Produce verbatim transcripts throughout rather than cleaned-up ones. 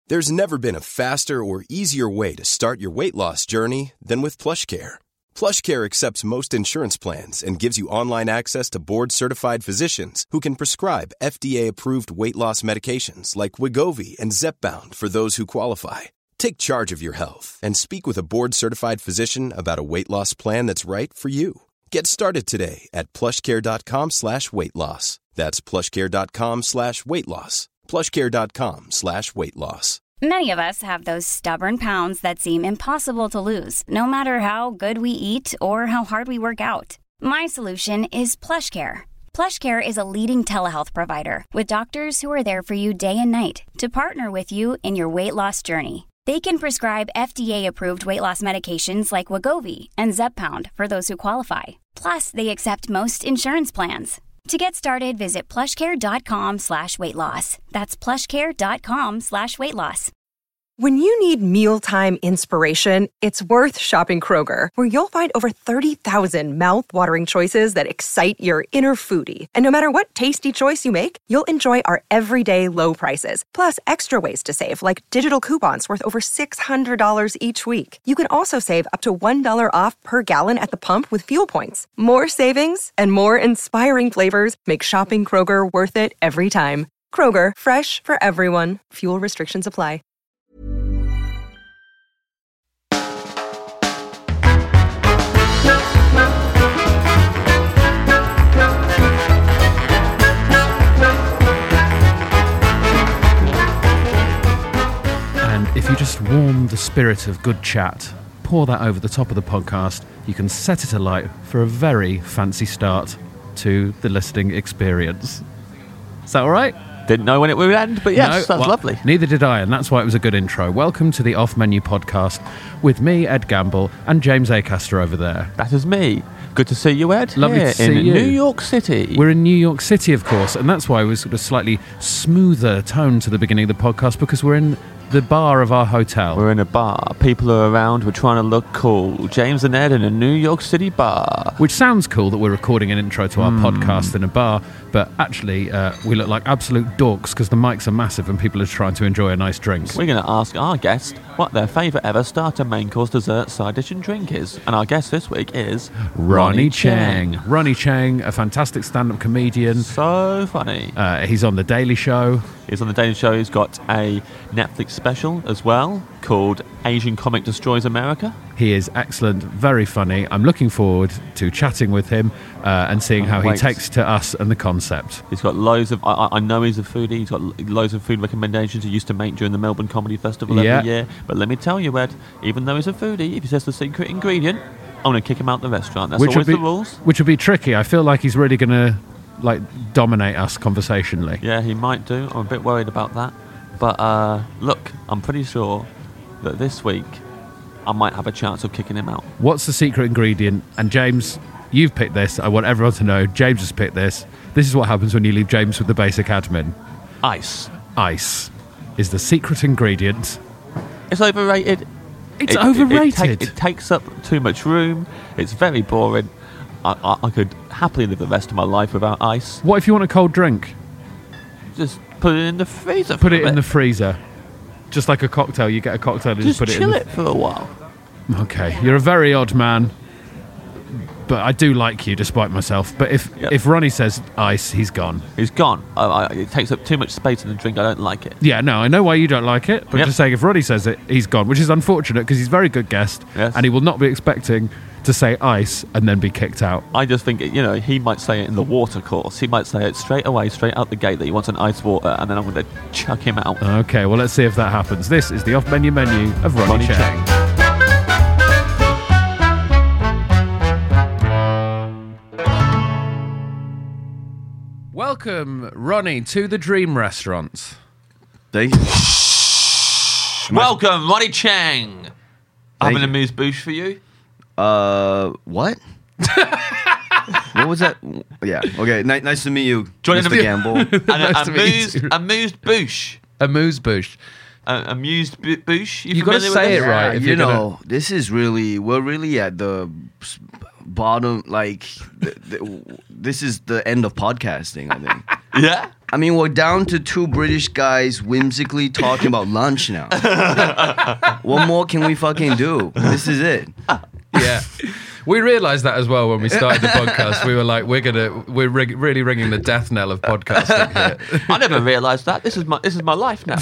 There's never been a faster or easier way to start your weight loss journey than with PlushCare. PlushCare accepts most insurance plans and gives you online access to board-certified physicians who can prescribe F D A-approved weight loss medications like Wegovy and Zepbound for those who qualify. Take charge of your health and speak with a board-certified physician about a weight loss plan that's right for you. Get started today at plushcare.com slash weight loss. That's plushcare.com slash weight loss. plushcare.com slash weight loss. Many of us have those stubborn pounds that seem impossible to lose, no matter how good we eat or how hard we work out. My solution is PlushCare. PlushCare is a leading telehealth provider with doctors who are there for you day and night to partner with you in your weight loss journey. They can prescribe F D A-approved weight loss medications like Wegovy and Zepbound for those who qualify. Plus, they accept most insurance plans. To get started, visit plushcare.com slash weight loss. That's plushcare.com slash weight loss. When you need mealtime inspiration, it's worth shopping Kroger, where you'll find over thirty thousand mouth-watering choices that excite your inner foodie. And no matter what tasty choice you make, you'll enjoy our everyday low prices, plus extra ways to save, like digital coupons worth over six hundred dollars each week. You can also save up to one dollar off per gallon at the pump with fuel points. More savings and more inspiring flavors make shopping Kroger worth it every time. Kroger, fresh for everyone. Fuel restrictions apply. If you just warm the spirit of good chat, pour that over the top of the podcast, you can set it alight for a very fancy start to the listening experience. Is that all right? Didn't know when it would end, but yes, no, that's well, lovely. Neither did I, and that's why it was a good intro. Welcome to the Off Menu Podcast with me, Ed Gamble, and James Acaster over there. That is me. Good to see you, Ed. Lovely Here to see in you. New York City. We're in New York City, of course, and that's why it was sort of slightly smoother tone to the beginning of the podcast, because we're in the bar of our hotel. We're in a bar. People are around. We're trying to look cool. James and Ed in a New York City bar. Which sounds cool that we're recording an intro to our Mm. podcast in a bar, but actually uh, we look like absolute dorks because the mics are massive and people are trying to enjoy a nice drink. We're going to ask our guest what their favourite ever starter, main course, dessert, side dish and drink is. And our guest this week is Ronny Chieng. Ronny Chieng, a fantastic stand-up comedian. So funny. Uh, he's on The Daily Show. He's on The Daily Show. He's got a Netflix special as well called Asian Comic Destroys America. He is excellent, very funny. I'm looking forward to chatting with him uh, and seeing how wait. he takes to us and the concept. He's got loads of, I, I know he's a foodie, he's got loads of food recommendations he used to make during the Melbourne Comedy Festival Yeah. every year. But let me tell you, Ed, even though he's a foodie, if he says the secret ingredient, I'm going to kick him out the restaurant. That's Which always would be, the rules. Which would be tricky. I feel like he's really going to like dominate us conversationally. Yeah, he might do. I'm a bit worried about that. But uh, look, I'm pretty sure that this week I might have a chance of kicking him out. What's the secret ingredient? And James, you've picked this. I want everyone to know. James has picked this. This is what happens when you leave James with the basic admin. Ice. Ice is the secret ingredient. It's overrated. It's It- it- overrated. It, take, it takes up too much room. It's very boring. I, I, I could happily live the rest of my life without ice. What if you want a cold drink? Just put it in the freezer. Put for it a in the bit. freezer. Just like a cocktail. You get a cocktail and just, Just put chill it in it for a while. the... Okay, you're a very odd man. But I do like you despite myself. But if, Yep. if Ronny says ice, he's gone. He's gone. I, I, it takes up too much space in the drink. I don't like it. Yeah, no, I know why you don't like it, but Yep. just saying if Ronny says it, he's gone, which is unfortunate because he's a very good guest, Yes. and he will not be expecting to say ice and then be kicked out. I just think, you know, he might say it in the water course. He might say it straight away, straight out the gate, that he wants an ice water, and then I'm going to chuck him out. Okay, well, let's see if that happens. This is the off-menu menu of Ronny, Ronny Chieng. Chieng. Welcome, Ronny, to the Dream Restaurant. Thank you. Welcome, Ronny Chieng. I have Thank an you. amuse bouche for you. Uh, what? What was that? Yeah. Okay. Ni- nice to meet you, Do you want to Mister interview- Gamble. An Nice to meet you amused, too. amused bouche. Amuse bouche. Uh, amused bu- bouche. You You gotta familiar with say this? it right. if you you're gonna- know, this is really we're really at the s- bottom. Like, the, the, this is the end of podcasting. I think. Yeah. I mean, we're down to two British guys whimsically talking about lunch now. What more can we fucking do? This is it. Yeah. We realised that as well when we started the podcast. We were like, we're gonna, we're rig- really ringing the death knell of podcasting here. I never realised that. This is my this is my life now.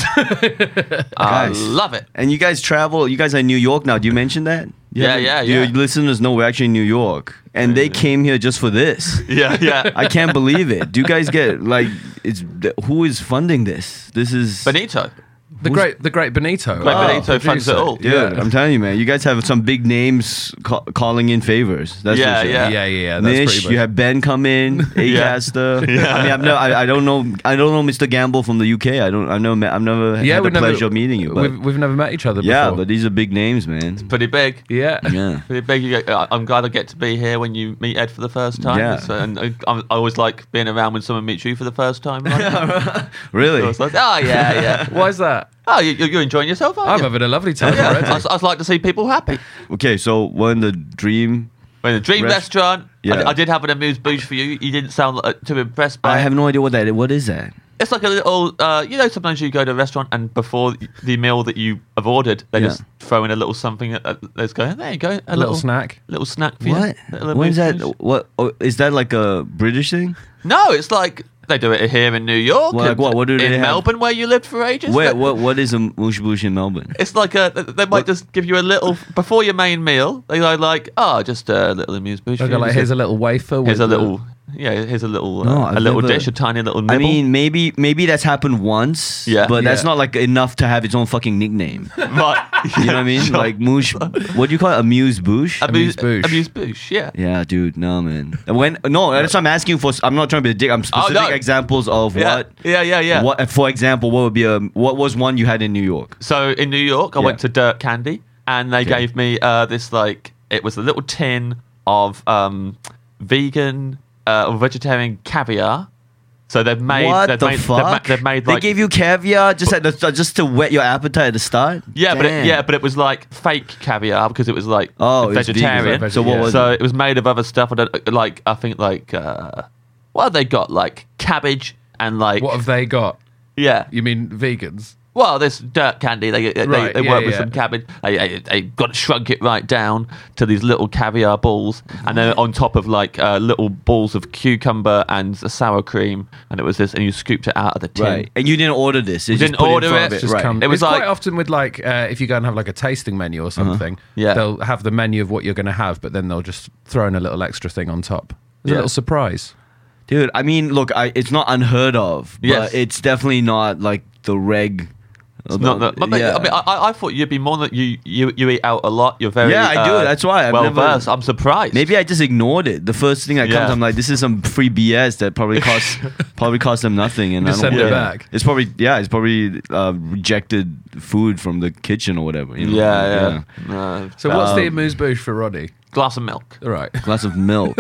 I Guys. love it. And you guys travel. You guys are in New York now. Do you mention that? Yeah, yeah, Your yeah. listeners know we're actually in New York, and they came here just for this. Yeah, yeah. I can't believe it. Do you guys get like? It's who is funding this? This is Benito. The great, the great Benito. Great Oh, Benito funds producer. it all. Dude, Yeah. I'm telling you, man. You guys have some big names ca- calling in favors. That's Yeah, for sure. yeah. Yeah, yeah, yeah. That's Nish, pretty much. you have Ben come in, Acaster. I mean, I've no, I, I don't know, I don't know Mister Gamble from the U K. I don't, I know, I've never yeah, had the we've never, pleasure of meeting you. But We've, we've never met each other before. yeah, but these are big names, man. Pretty big. yeah. Yeah. Pretty big. You get, I- I'm glad I get to be here when you meet Ed for the first time. Yeah. So, and I, I always like being around when someone meets you for the first time. Like, Really? so it's like, oh yeah, yeah. Why is that? Oh, you, you're enjoying yourself, aren't I'm you? having a lovely time yeah. already. I, I like to see people happy. Okay, so we're in the dream. When the Dream Rest- Restaurant, I, Yeah. d- I did have an amuse bouche for you. You didn't sound uh, too impressed by I it. have no idea what that is. What is that? It's like a little, uh, you know, sometimes you go to a restaurant and before the meal that you have ordered, they Yeah. just throw in a little something. Uh, let's go, there you go. A A little snack. Little snack for What? you. Little What is that? amuse-bouche. What oh, is that like a British thing? No, it's like they do it here in New York. Well, like and what? What do in they have? Melbourne, where you lived for ages. Where? They- What? What is a moosh boosh in Melbourne? It's like a. They might What? just give you a little before your main meal. They are like, oh, just a little amuse bouche. I for go you. like, Just here's a little wafer. here's with a the- little. Yeah, here's a little. No, Uh, I've a little never- dish, a tiny little nibble. I mean, maybe maybe that's happened once. Yeah. But that's Yeah. not like enough to have its own fucking nickname. right. You know what I mean? Like moosh. What do you call it? Amuse bouche. Amuse Amuse-bouche. Amuse bouche. Yeah. Yeah, dude. No, man. When no, that's what I'm asking for. I'm not trying to be a dick. I'm specific no. examples of Yeah. what. Yeah, yeah, yeah. What, for example, what would be a what was one you had in New York? So in New York, I Yeah. went to Dirt Candy, and they Okay. gave me uh, this like it was a little tin of um, vegan uh, or vegetarian caviar. So they've made What they've the made, fuck? They've, ma- they've made like they gave you caviar just at the, just to whet your appetite at the start. yeah, but it, Damn. yeah, but it was like fake caviar because it was like Oh, it was vegetarian. vegan. So what Yeah. was so it? it was made of other stuff. I don't like. I think like uh, what have they got? Like cabbage and like What have they got? yeah. You mean vegans? Well, this Dirt Candy, they they, Right, they yeah, work with yeah. some cabbage. They, they, they got to shrunk it right down to these little caviar balls, and then on top of like uh, little balls of cucumber and sour cream, and it was this, and you scooped it out of the tin. Right, and you didn't order this. You didn't just put order in front it, of just right. Come- It was it's like- quite often with like uh, if you go and have like a tasting menu or something. Yeah. They'll have the menu of what you're going to have, but then they'll just throw in a little extra thing on top. It's Yeah. a little surprise. Dude, I mean, look, I, it's not unheard of, but Yes. it's definitely not like the reg. It's not that, but yeah. I mean, I, I thought you'd be more that you, you you eat out a lot. You're very Yeah, I do. uh, That's why I've well never- versed. I'm surprised. Maybe I just ignored it. The first thing that comes, Yeah. I'm like, this is some free B S that probably costs probably cost them nothing, and Just I don't send it yeah. back. It's probably yeah, it's probably uh, rejected food from the kitchen or whatever. You know? Yeah, yeah. Uh, So what's the Um, amuse bouche for Roddy? glass of milk. All right. Glass of milk.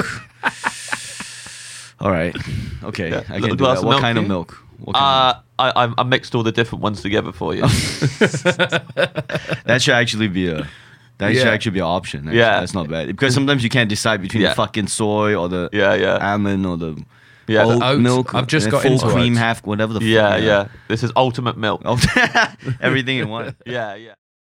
All right. Okay. Yeah, I little can do glass that. of What milk kind for of you? milk? What kind Uh, I, I I mixed all the different ones together for you. of, that should actually be a. That should Yeah. actually be an option. Actually. Yeah. That's not bad. Because sometimes you can't decide between Yeah. the fucking soy or the Yeah, yeah. almond or the Yeah, the oat oat. milk. I've just and got full into cream, oats. half whatever the yeah, fuck. yeah. This is ultimate milk. Oh, everything in one. Yeah, yeah.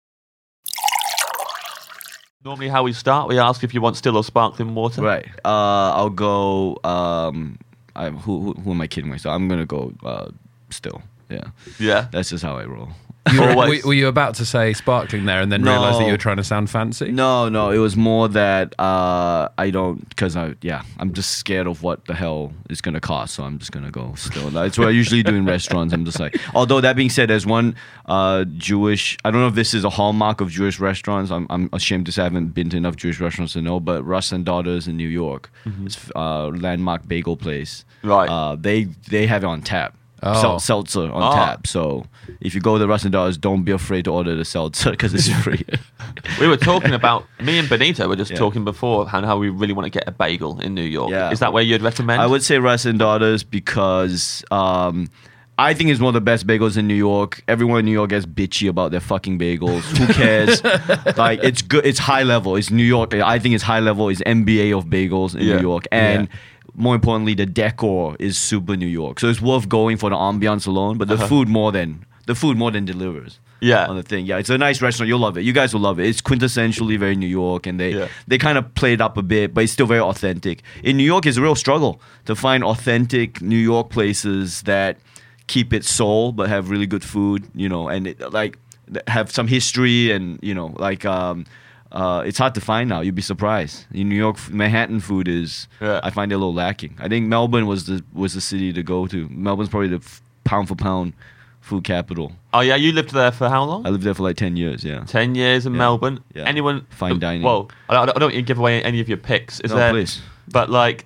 Normally, how we start, we ask if you want still or sparkling water. Right. Uh, I'll go. Um, I, who, who who am I kidding myself? I'm gonna go. Uh, still. Yeah. Yeah. That's just how I roll. You were, Always. were you about to say sparkling there and then No. realise that you were trying to sound fancy? No, no. It was more that uh, I don't because I yeah I'm just scared of what the hell it's gonna cost, so I'm just gonna go still. That's what I usually do in restaurants. I'm just like. Although that being said, there's one uh, Jewish. I don't know if this is a hallmark of Jewish restaurants. I'm I'm ashamed to say I haven't been to enough Jewish restaurants to know. But Russ and Daughters in New York, it's uh, landmark bagel place. Right. Uh, they they have it on tap. Oh. Sel- seltzer on Oh. tap. So if you go to Russ and Daughters, don't be afraid to order the seltzer because it's free. We were talking about, me and Benito were just Yeah. talking before how, how we really want to get a bagel in New York. Yeah. Is that where you'd recommend? I would say Russ and Daughters because um, I think it's one of the best bagels in New York. Everyone in New York gets bitchy about their fucking bagels. Who cares? Like it's good. It's high level. It's New York. I think it's high level. It's N B A of bagels in Yeah. New York. And more importantly, the decor is super New York. So it's worth going for the ambiance alone, but the Uh-huh. food more than the food more than delivers. Yeah. On the thing. Yeah, it's a nice restaurant. You'll love it. You guys will love it. It's quintessentially very New York, and they Yeah. they kind of play it up a bit, but it's still very authentic. In New York, it's a real struggle to find authentic New York places that keep its soul but have really good food, you know, and it, like have some history, and you know, like um, uh, it's hard to find now. You'd be surprised. In New York, Manhattan food is Yeah. I find it a little lacking. I think Melbourne was the was the city to go to. Melbourne's probably the f- pound for pound food capital. Oh yeah, you lived there for how long? I lived there for like ten years. Yeah. Ten years in Yeah. Melbourne. Yeah. Anyone? Fine dining. Well, I don't, I don't want you to give away any of your picks. Is No, there? please. But like,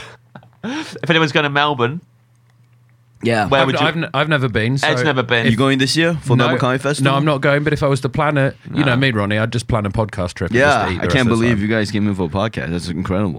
if anyone's going to Melbourne, Yeah. where I've, would you? I've, n- I've never been. So Ed's never been. Are you going this year for Melbourne Comedy Festival? No, I'm not going. But if I was to plan it, you know me, Ronnie, I'd just plan a podcast trip. And just Yeah, eat the I rest can't of the believe time. you guys came in for a podcast. That's incredible.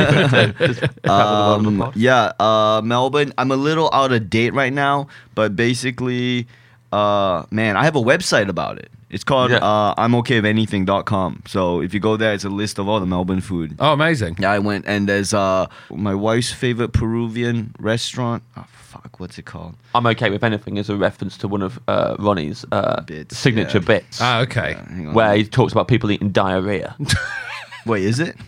Just travel the world Um, apart. yeah, uh, Melbourne. I'm a little out of date right now, but basically, uh, man, I have a website about it. It's called Yeah. uh, I'm okay with anything dot com. So if you go there, it's a list of all the Melbourne food. Oh, amazing! Yeah, I went, and there's uh, my wife's favorite Peruvian restaurant. Oh, fuck, what's it called? I'm okay with anything as a reference to one of uh, Ronnie's uh, Bits, signature yeah. bits, Ah, okay. Uh, hang on. where he talks about people eating diarrhea. Wait, is it?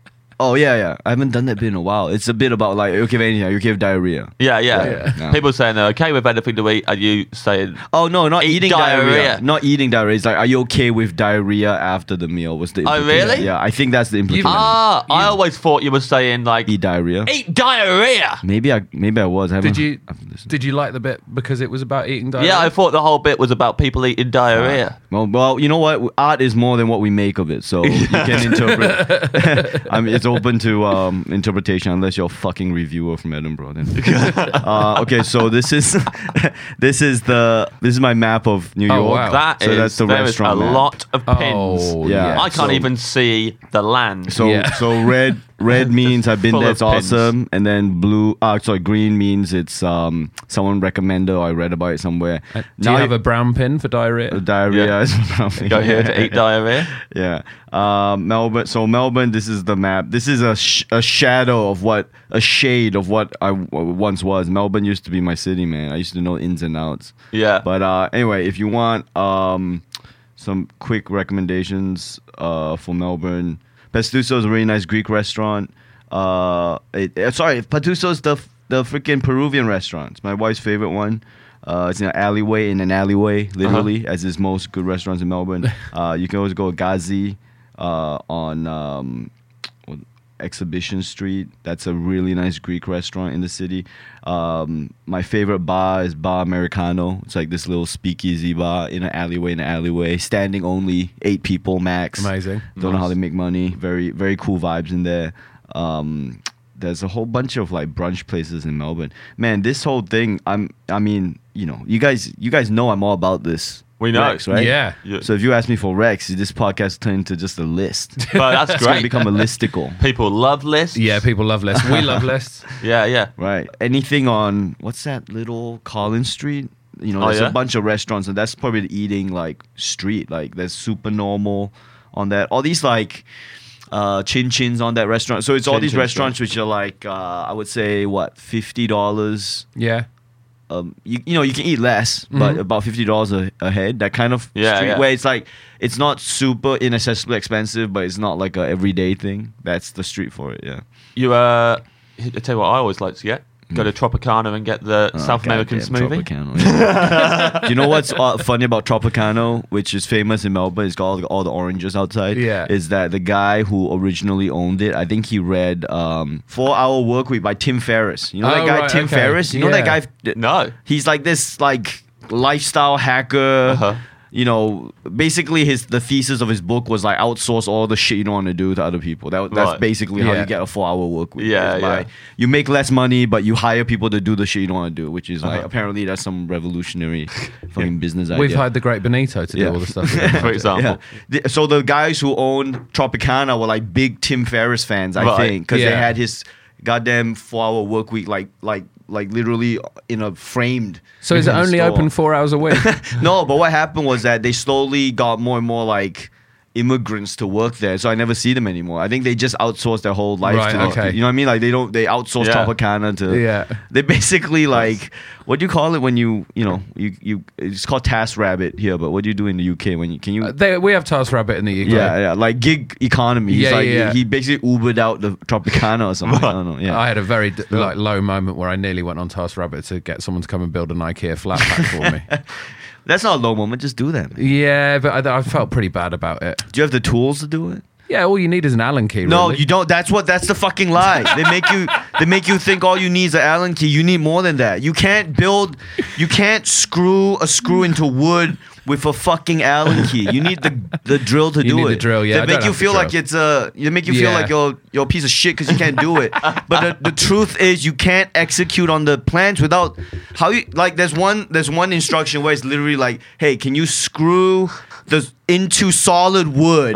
Oh yeah, yeah. I haven't done that bit in a while. It's a bit about like, okay, with anything, you okay with diarrhea. Yeah, yeah. Yeah, yeah. People saying they're okay with anything to eat. Are you saying? Oh no, not Eat eating diarrhea. diarrhea. Not eating diarrhea. It's like, are you okay with diarrhea after the meal? Was the Oh, implication. really? Yeah, I think that's the implication. Ah, I always thought you were saying like Eat diarrhea. eat diarrhea. Maybe I maybe I was. I haven't- Did you I haven't listened. did you like the bit because it was about eating diarrhea? Yeah, I thought the whole bit was about people eating diarrhea. Well, well, you know what? Art is more than what we make of it, so you can interpret. I mean, it's open to um, interpretation unless you're a fucking reviewer from Edinburgh. Then. uh, okay, so this is this is the this is my map of New Oh, York. wow. That so is that's the there is restaurant a map. lot of pins. Oh, Yeah. I can't so- even see the land. So Yeah. so red red means I've been full there, of it's pins. awesome, and then blue. Uh, sorry, green means it's um someone recommended or I read about it somewhere. Uh, Do you have a brown pin for diarrhea? diarrhea? Yeah. Is probably- Go here to eat diarrhea. Yeah. Um, Melbourne. So Melbourne. This is the map. This is a sh- a shadow of what a shade of what I w- once was. Melbourne used to be my city, man. I used to know ins and outs. Yeah. But uh, anyway, if you want um, some quick recommendations uh, for Melbourne, Pestuso is a really nice Greek restaurant. Uh, it, uh, sorry, Pestuso is the the freaking Peruvian restaurant. It's my wife's favorite one. Uh, it's in an alleyway, in an alleyway, literally, as is most good restaurants in Melbourne. Uh, you can always go to Ghazi uh, on um, what- Exhibition Street. That's a really nice Greek restaurant in the city. Um, my favorite bar is Bar Americano. It's like this little speakeasy bar in an alleyway, in an alleyway, standing only, eight people max. Amazing. Don't know how they make money. Very, very cool vibes in there. Um, there's a whole bunch of like brunch places in Melbourne. Man, this whole thing, I'm, I mean, you know, you guys, you guys know I'm all about this. We know. Rex, right? Yeah. Yeah. So if you ask me for Rex, this podcast turned into just a list. But that's It's gonna great. become a listicle. People love lists. Yeah, people love lists. We love lists. Yeah, yeah. Right. Anything on what's that little Collins Street? You know, Oh, there's yeah? a bunch of restaurants, and that's probably the eating like street. Like there's Super Normal on that. All these like uh, chin chins on that restaurant. So it's all Chin these Chins, restaurants which are like uh, I would say what fifty dollars. Yeah. Um, you, you know you can eat less, but about fifty dollars a, a head. That kind of Yeah, street yeah. where it's like it's not super inaccessibly expensive, but it's not like a everyday thing. That's the street for it. Yeah. You uh, I tell you what, I always like to get go to Tropicana and get the Oh, South American goddamn smoothie. Tropicano, yeah. Do you know what's uh, funny about Tropicano, which is famous in Melbourne? It's got all the, all the oranges outside. Yeah. Is that the guy who originally owned it? I think he read um, Four Hour Work Week by Tim Ferriss. You know that Oh, guy, right, Tim okay. Ferriss? You know that Yeah. guy? No. He's like this like lifestyle hacker. Uh-huh. You know, basically his the thesis of his book was like outsource all the shit you don't want to do to other people. That that's Right. basically how Yeah. you get a four hour work week. Yeah, is by yeah. You make less money, but you hire people to do the shit you don't want to do, which is like Uh-huh. apparently that's some revolutionary fucking business idea. We've hired the great Benito to do Yeah. all the stuff. we don't For do. example. Yeah. The- so the guys who owned Tropicana were like big Tim Ferriss fans, I Right. think, because they Yeah. had his goddamn four hour work week like like like literally in a framed. So is it in a only store. open four hours a week? No, but what happened was that they slowly got more and more like immigrants to work there, so I never see them anymore. I think they just outsource their whole life Right, to the, okay. you know what I mean? Like they don't they outsource Yeah. Tropicana to Yeah. They basically like what do you call it when you you know you you it's called Task Rabbit here, but what do you do in the U K when you can you Uh, they, we have TaskRabbit in the U K. yeah yeah like gig economy. He's Yeah, like yeah, yeah. he basically Ubered out the Tropicana or something. I don't know. Yeah. I had a very d- like low moment where I nearly went on TaskRabbit to get someone to come and build an IKEA flat pack for me. That's not a low moment. Just do that. Man. Yeah, but I, I felt pretty bad about it. Do you have the tools to do it? Yeah, all you need is an Allen key. No, really. you don't. That's what. That's the fucking lie. They make you. They make you think all you need is an Allen key. You need more than that. You can't build. You can't screw a screw into wood with a fucking Allen key. You need the the drill to You do need it. the drill, yeah, I They don't make you have the feel like drill. it's a. They make you feel Yeah. like you're you're a piece of shit because you can't do it. But the, the truth is, you can't execute on the plans without how you like. There's one. There's one instruction where it's literally like, hey, can you screw the into solid wood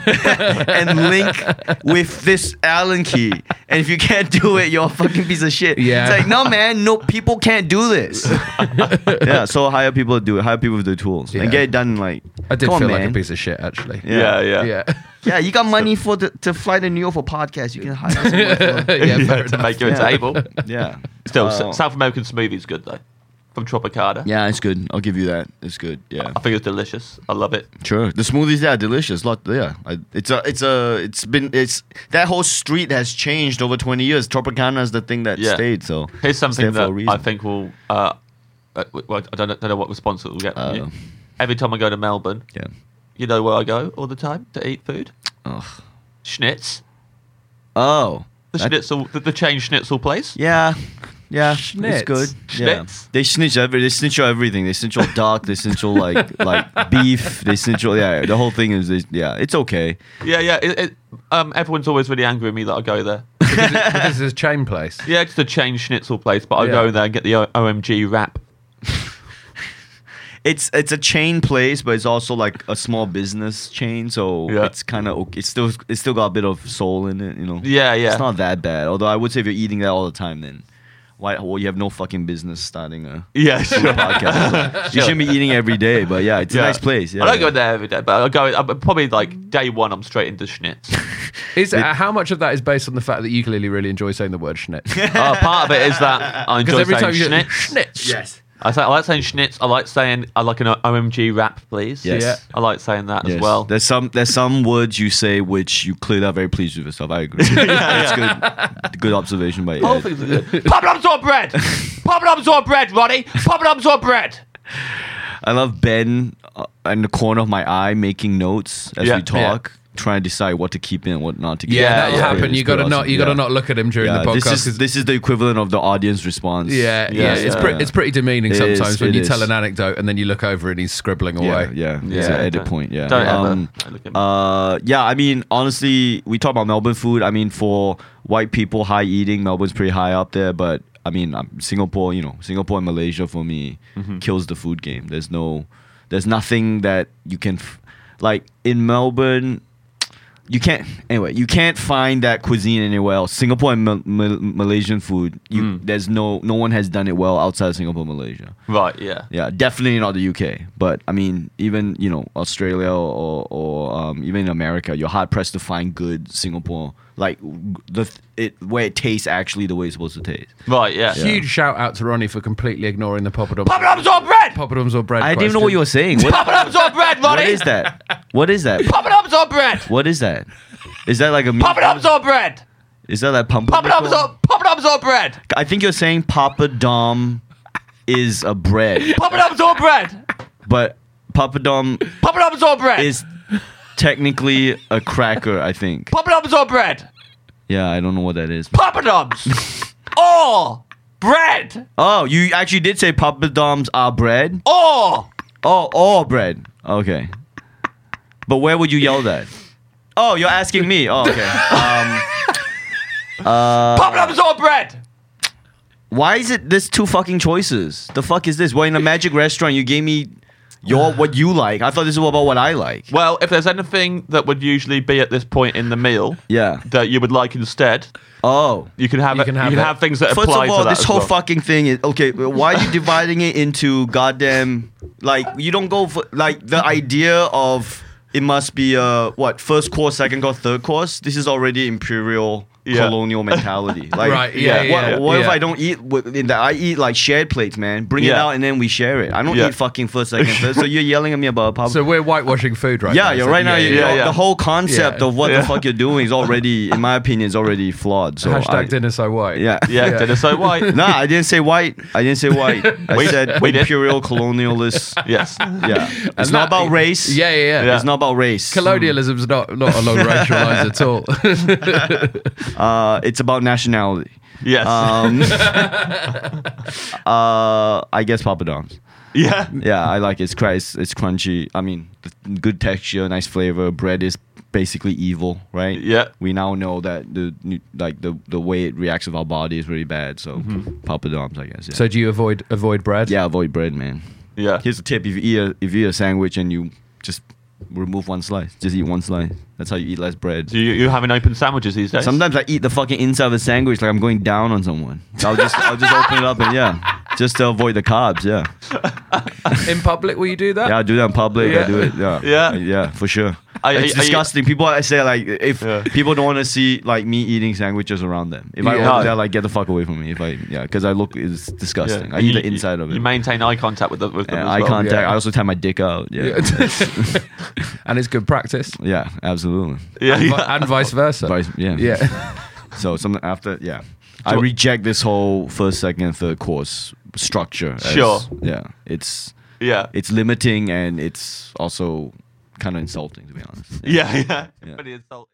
and link with this Allen key? And if you can't do it, you're a fucking piece of shit. Yeah. It's like, no, man, no, people can't do this. Yeah, so hire people to do it. Hire people with the tools Yeah. and get it done. Like, I did come on, feel man. like a piece of shit, actually. Yeah, yeah. Yeah. Yeah, you got money for the, to fly to New York for podcast. You can hire someone. For, yeah, Yeah, fair to enough. make you a Yeah. table. yeah. Still, Uh, S- South American smoothie's good though. From Tropicana. Yeah, it's good. I'll give you that. It's good. Yeah. I think it's delicious. I love it. Sure, the smoothies yeah, are delicious. Lot, yeah, I, it's a, it's a, it's been, it's that whole street has changed over twenty years. Tropicana is the thing that Yeah. stayed. So Here's it's something there for a that reason. I think will. Uh, uh, well, I don't know, don't know what response it will get from Uh, you. Every time I go to Melbourne, Yeah. you know where I go all the time to eat food? Ugh. Schnitz. Oh. The That- schnitzel, the, the chain schnitzel place. Yeah. Yeah, Schnitz. it's good. Yeah. Schnitz. They snitch every. They snitch on everything. They snitch on duck. They snitch on like like beef. They snitch on yeah. The whole thing is, is yeah. It's okay. Yeah, yeah. It, it, um, everyone's always really angry with me that I go there. Because it- because it's a chain place. Yeah, it's a chain schnitzel place, but I Yeah. go there and get the O- OMG wrap. It's it's a chain place, but it's also like a small business chain. So Yeah. it's kind of it's still it's still got a bit of soul in it. You know. Yeah, yeah. It's not that bad. Although I would say if you're eating that all the time, then why? Well, you have no fucking business starting a Yeah, sure. podcast. You shouldn't be eating every day. But yeah, it's Yeah. a nice place. Yeah, I don't yeah. go there every day, but I go I'm probably like day one. I'm straight into schnitz. Is uh, how much of that is based on the fact that you clearly really enjoy saying the word schnitz? Oh, part of it is that I enjoy Because every saying time you schnitz. schnitz. Yes. I say I like saying schnitz. I like saying I like an O M G rap, please. Yes. Yeah. I like saying that Yes. as well. There's some there's some words you say which you clearly are very pleased with yourself. I agree. That's good. Good observation by Whole Ed. thing's good. Poppadoms or bread? Poppadoms or bread, Ronnie? Poppadoms or bread? I love Ben uh, in the corner of my eye making notes as Yeah. we talk, trying to decide what to keep in and what not to keep Yeah, in. that'll yeah, happen. It's You got to good not. awesome. You got to Yeah. not look at him during Yeah, the podcast. this is 'cause- this is the equivalent of the audience response. yeah, yeah, Yeah, It's yeah. pretty. It's pretty demeaning It sometimes is, when it you is. tell an anecdote and then you look over and he's scribbling Yeah, away. yeah, Yeah, it's an edit don't- point. Yeah, don't ever Um, look at me. uh, yeah. I mean, honestly, we talk about Melbourne food. I mean, for white people, high eating, Melbourne's pretty high up there. But I mean, um, Singapore, you know, Singapore and Malaysia for me Mm-hmm. kills the food game. There's no, there's nothing that you can, f- like in Melbourne. You can't anyway. You can't find that cuisine anywhere else. Singapore and Mal- Mal- Malaysian food. You Mm. there's no no one has done it well outside of Singapore, Malaysia. Right, yeah. Yeah, definitely not the U K. But I mean, even you know Australia or or um, even in America, you're hard pressed to find good Singapore like the it where it tastes actually the way it's supposed to taste. Right, yeah. Huge shout out to Ronnie for completely ignoring the poppadoms. Poppadoms or bread? Poppadoms or bread. I didn't even know what you were saying. What, Poppadoms or bread, Ronnie? what is that? What is that? Poppadoms or bread? What is that? Is that like a meat- Poppadoms or bread? Is that like pump? Poppadoms or poppadoms or bread? I think you're saying Papa Dom is a bread, Poppadoms or bread? but Papa Dom Poppadoms or bread? is technically a cracker. I think. Poppadoms or bread? Yeah, I don't know what that is. Poppadoms or bread? Oh, you actually did say Papa Doms are bread? Or Oh, all bread. Okay. But where would you yell that? Oh, you're asking me. Oh, okay. Um, poppadoms or bread? why is it there's two fucking choices? The fuck is this? Well, in a magic restaurant, you gave me your what you like. I thought this was about what I like. Well, if there's anything that would usually be at this point in the meal Yeah. that you would like instead, Oh. you can have You it. can You have can it. have things that First apply of all, to that this as whole well. fucking thing is okay. Why are you dividing it into goddamn like you don't go for like the idea of it must be uh what first course, second course, third course. This is already imperial. Yeah. Colonial mentality, like Right, yeah, yeah, what, yeah, what if yeah. I don't eat? with- In that I eat like shared plates, man. Bring it Yeah. out and then we share it. I don't Yeah. eat fucking first, second, third. So you're yelling at me about pop. So we're whitewashing food right yeah, now. you're So- right now. you yeah, know, yeah. The whole concept Yeah. of what Yeah. the fuck you're doing is already, in my opinion, is already flawed. So Hashtag I, dinner so white. yeah, Yeah, Yeah. dinner so white. Nah, I didn't say white. I didn't say white. I We- said we did. imperial colonialist. Yes. Yeah, it's And not that- about race. Yeah, yeah, yeah. Yeah. It's not about race. Colonialism's not, not along racial lines at all. Uh, it's about nationality. Yes. Um, uh, I guess Papa Dom's. yeah. Yeah, I like it. It's, cr- it's, it's crunchy. I mean, the good texture, nice flavor. Bread is basically evil, right? Yeah. We now know that the nu- like the the way it reacts with our body is really bad. So Papa Dom's, I guess. Yeah. So do you avoid avoid bread? yeah, avoid bread, man. Yeah. Here's a tip: if you eat a if you eat a sandwich and you just remove one slice, just eat one slice. That's how you eat less bread. Do you, you having open sandwiches these days? Sometimes I eat the fucking inside of a sandwich like I'm going down on someone. I'll just I'll just open it up and yeah, just to avoid the carbs. Yeah, In public, will you do that? yeah. I do that in public. Yeah. I do it. Yeah, Yeah. yeah, for sure. Are- it's are you- disgusting. People I say like if Yeah. people don't want to see like me eating sandwiches around them. If I Yeah. order that, like get the fuck away from me. If I yeah, because I look it's disgusting. I eat You- the inside of it. You maintain eye contact with, the, with them Yeah, as eye well. contact. yeah. I also tie my dick out. Yeah, Yeah. And it's good practice. yeah, absolutely. Yeah, And, vi- yeah. and vice versa. Vice- yeah. Yeah. So something after, yeah. I So- reject this whole first, second, and third course structure. as- Sure. Yeah, it's yeah. it's limiting and it's also kind of insulting, to be honest. Yeah, yeah. Yeah. Pretty insulting.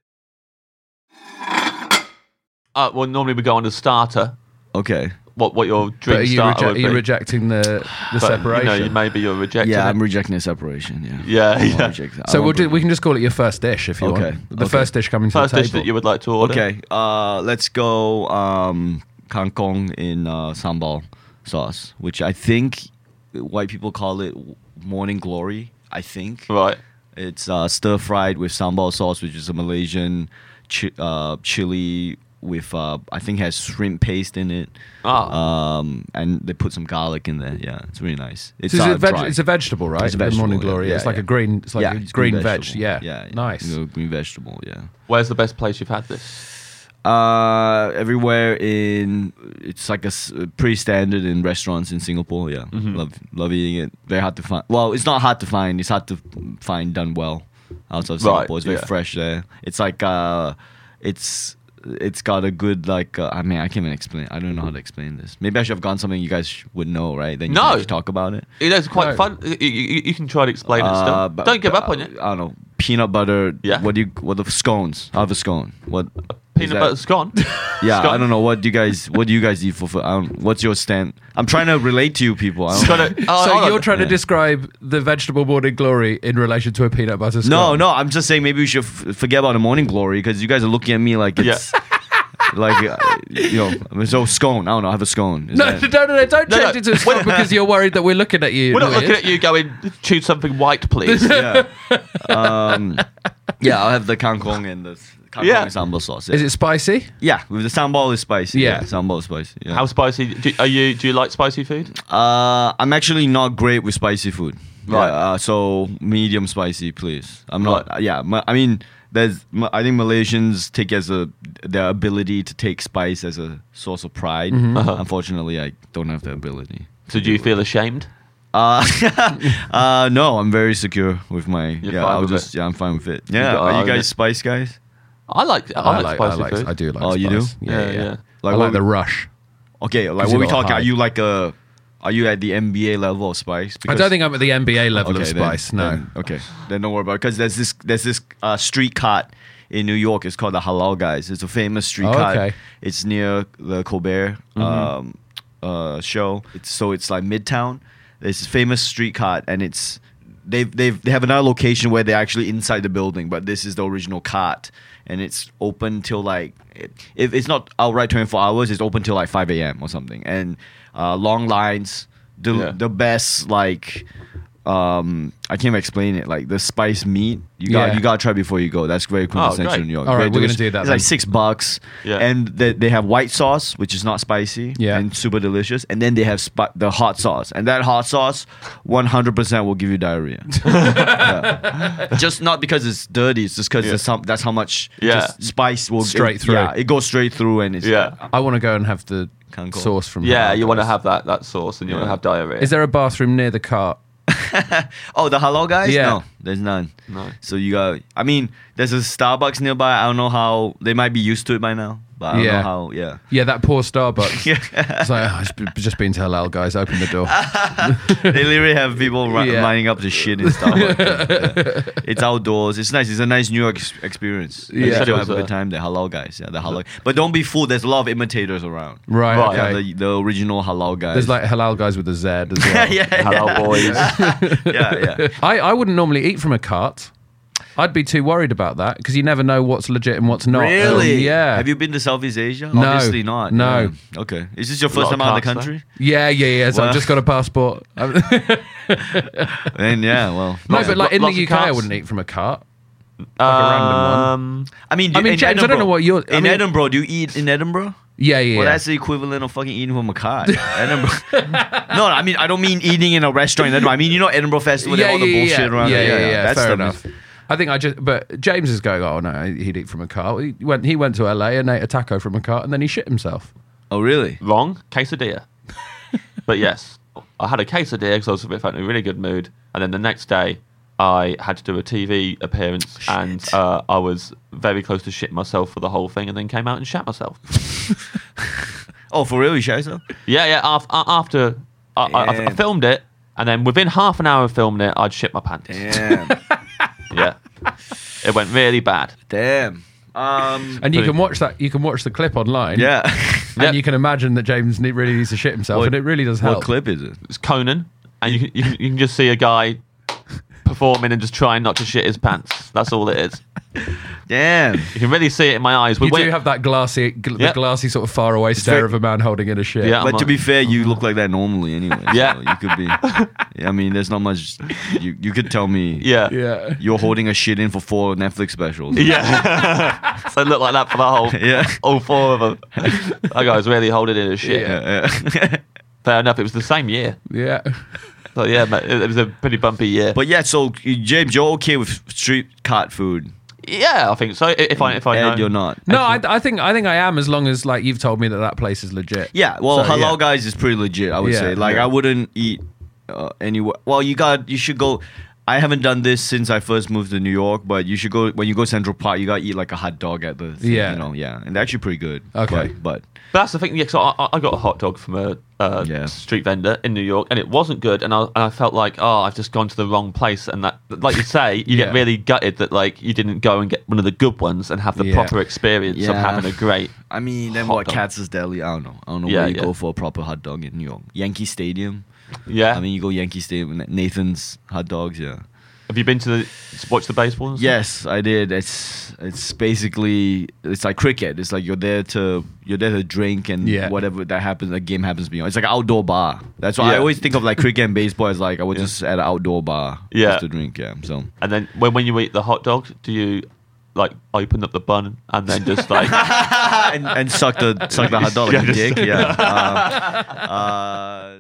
Uh, well, normally we go on to starter. Okay. What what your But drink are you, starter reje- would are you be. rejecting the the But, separation? You know, you, maybe you're rejecting Yeah, it. I'm rejecting the separation. Yeah. Yeah, I won't yeah. reject that. I so we'll won't do, bring- we can just call it your first dish if you Okay, want. The okay. first dish coming to First the dish table. that you would like to order. Okay. Uh, let's go. Um, kangkong in uh, sambal sauce, which I think white people call it morning glory. I think. Right. It's uh, stir fried with sambal sauce, which is a Malaysian chi- uh, chili with uh, I think has shrimp paste in it. Ah. Um, and they put some garlic in there. Yeah, it's really nice. It's, So it's, uh, a veg- dry. it's a vegetable, right? It's a The vegetable, morning yeah. glory. Yeah, it's like yeah. a green. It's like yeah, a it's green veg. vegetable. Yeah. yeah, yeah. Nice. You know, green vegetable. Yeah. Where's the best place you've had this? Uh, everywhere in it's like a s- pretty standard in restaurants in Singapore. Yeah, Mm-hmm. love love eating it. Very hard to find. Well, it's not hard to find. It's hard to find done well outside of Right, Singapore. It's very yeah. fresh there. It's like uh, it's it's got a good like. Uh, I mean, I can't even explain. I don't know how to explain this. Maybe I should have gone something you guys sh- would know, right? Then you No. can actually talk about it. It is quite No. fun. You, you, you can try to explain it Uh, still. but- Don't give but, up on uh, it. I don't know. Peanut butter. Yeah. What do you? What the scones? I have a scone. What? is Peanut that- butter scone. Yeah, Scone. I don't know. What do you guys? What do you guys eat for? for I don't, what's your stand? I'm trying to relate to you people. I don't, Scone- oh, so hold on. you're trying to Yeah. describe the vegetable morning glory in relation to a peanut butter scone? no, no. I'm just saying maybe we should f- forget about the morning glory because you guys are looking at me like it's like uh, you know. I'm so scone. I don't know. I have a scone. Is No, that- no, no, no, don't No, no. change it to a scone because you're worried that we're looking at you. We're not Louis. looking at you going, choose something white, please. yeah. Um, yeah, I'll have the kangkong and the kangkong Yeah. and sambal sauce. Yeah. Is it spicy? Yeah, with the sambal is spicy. Yeah. sambal is spicy. Yeah. How spicy? Do, are you? Do you like spicy food? Uh, I'm actually not great with spicy food. Right. Yeah, uh, so medium spicy, please. I'm not. Right. uh, yeah. Ma- I mean, there's. Ma- I think Malaysians take as a their ability to take spice as a source of pride. Uh-huh. Unfortunately, I don't have the ability. So do you feel ashamed? Uh, uh, no, I'm very secure with my. You're yeah, fine I'll with just. it? Yeah, I'm fine with it. Yeah. got- Are you oh, guys yeah. spice guys? I like. I, I like, like, spicy I like, food. I do like. Oh, you do? spice. Yeah, yeah. yeah. Like I what like the we- rush. Okay, like 'Cause what you we got talking? high. Are you like a? Are you at the N B A level of spice? I Because- don't think I'm at the N B A level of Okay, spice. then- no. then- okay, then don't worry about it. Because there's this there's this uh, street cart in New York. It's called the Halal Guys. It's a famous street Oh, cart. okay. It's near the Colbert um, uh, show. It's so it's like Midtown. It's a famous street cart, and it's they've they've they have another location where they're actually inside the building, but this is the original cart, and it's open till like if it's not outright twenty-four hours, it's open till like five a.m. or something, and uh, long lines. The Yeah. the best like um, I can't even explain it. Like the spice meat, you got Yeah. you got to try before you go. That's very quintessential great. in New York. All right, Very we're gonna delicious. do that It's then. like six bucks, Yeah. and they, they have white sauce, which is not spicy, Yeah. and super delicious. And then they have spi- the hot sauce, and that hot sauce, one hundred percent will give you diarrhea. Yeah. Just not because it's dirty, it's just because Yeah. some that's how much Yeah. just spice will Straight it, through. Yeah, it goes straight through, and it's Yeah. I want to go and have the Can't go. sauce from. Yeah, Halal you want to Guys. have that that sauce, and you want to have diarrhea. Is there a bathroom near the cart? Oh, the halal guys? Yeah. No, there's none. No. So you got. I mean, there's a Starbucks nearby. I don't know how they might be used to it by now, but I don't Yeah. know how. Yeah. Yeah, that poor Starbucks. It's like, oh, it's just been to Halal Guys. Open the door. They literally have people ri- Yeah. lining up to shit in Starbucks. Yeah. It's outdoors. It's nice. It's a nice New York ex- experience. You Yeah. still It have a was, good uh, time. The halal guys. Yeah, the halal. But don't be fooled. There's a lot of imitators around. Right. Right. Okay. Yeah, the, the original halal guys. There's like Halal Guys with a Z as well. yeah, yeah, Hello, yeah. boys. yeah, yeah. I, I wouldn't normally eat from a cart. I'd be too worried about that because you never know what's legit and what's not. Really? Um, yeah. Have you been to Southeast Asia? No. Obviously not. No. Yeah. Okay. Is this your A first lot time of out of the carts, country? Yeah, yeah, yeah. So Well- I've just got a passport. no, Then yeah, well. but like in lots the of U K, I carts. wouldn't eat from a cart. a random one. Um, I mean, I mean, in James, I don't know Edinburgh- what you're- I in mean- Edinburgh. Do you eat in Edinburgh? Yeah, yeah. Well, yeah. that's the equivalent of fucking eating from a cart. Edinburgh. No, I mean, I don't mean eating in a restaurant in Edinburgh. I mean, you know, Edinburgh Festival, yeah, all the yeah, bullshit yeah. around yeah, there. yeah, yeah, That fair stuff enough. is- I think I just, but James is going. Oh no, he'd eat from a cart. He went. He went to L A and ate a taco from a cart, and then he shit himself. Oh, really? wrong. Quesadilla. But yes, I had a quesadilla because I was felt in a really good mood. And then the next day, I had to do a T V appearance, and uh, I was very close to shitting myself for the whole thing, and then came out and shat myself. Oh, for real? You share yourself? Yeah, yeah. Af- a- after I, I, I Damn. filmed it, and then within half an hour of filming it, I'd shit my pants. Damn. Yeah, it went really bad. Damn. Um, And you Pretty- can watch that. You can watch the clip online. yeah. And Yep. you can imagine that James ne- really needs to shit himself, What- and it really does help. What clip is it? It's Conan, and you can, you can you can just see a guy performing and just trying not to shit his pants. That's all it is. Damn. You can really see it in my eyes. You We do went- have that glassy, gl- the Yep. glassy sort of faraway stare very- of a man holding in a shit. Yeah. But I'm to like- be fair, you look like that normally anyway. Yeah. So you could be. I mean, there's not much. You you could tell me. yeah. yeah. You're holding a shit in for four Netflix specials. Yeah. So it looked like that for the whole, Yeah. all four of them. That guy was really holding in his shit. Yeah. Yeah, yeah. Fair enough. It was the same year. Yeah. So yeah, but it, it was a pretty bumpy year. But yeah, so James, you're okay with street cart food, yeah, I think so. I- If I if I and know, you're not. No, I, I think I think I am as long as like you've told me that that place is legit. Yeah, well, So, halal yeah. guys is pretty legit. I would Yeah, say. Like, yeah. I wouldn't eat uh, anywhere. Well, you got you should go. I haven't done this since I first moved to New York, but you should go when you go Central Park. You got to eat like a hot dog at the thing, Yeah. you know, yeah, and they're actually pretty good. Okay. but, but But that's the thing. Yeah, so I, I got a hot dog from a uh, Yeah. street vendor in New York, and it wasn't good. And I, and I felt like, oh, I've just gone to the wrong place. And that, like you say, you Yeah. get really gutted that like you didn't go and get one of the good ones and have the Yeah. proper experience of Yeah. having a great. I mean, then Hot what? dog. Katz's Deli. I don't know. I don't know Yeah, where you yeah. go for a proper hot dog in New York. Yankee Stadium. Yeah. I mean, you go Yankee Stadium. Nathan's hot dogs. Yeah. have you been to the watch the baseball? And stuff? Yes, I did. It's it's basically it's like cricket. It's like you're there to you're there to drink and Yeah. whatever that happens, the game happens beyond. It's like an outdoor bar. That's why I Yeah. always think of like cricket and baseball as like I was Yeah. just at an outdoor bar Yeah. just to drink. Yeah. So And then when when you eat the hot dog, do you like open up the bun and then just like and, and suck the suck the hot dog like Yeah, a just- dick. Yeah. Uh, uh,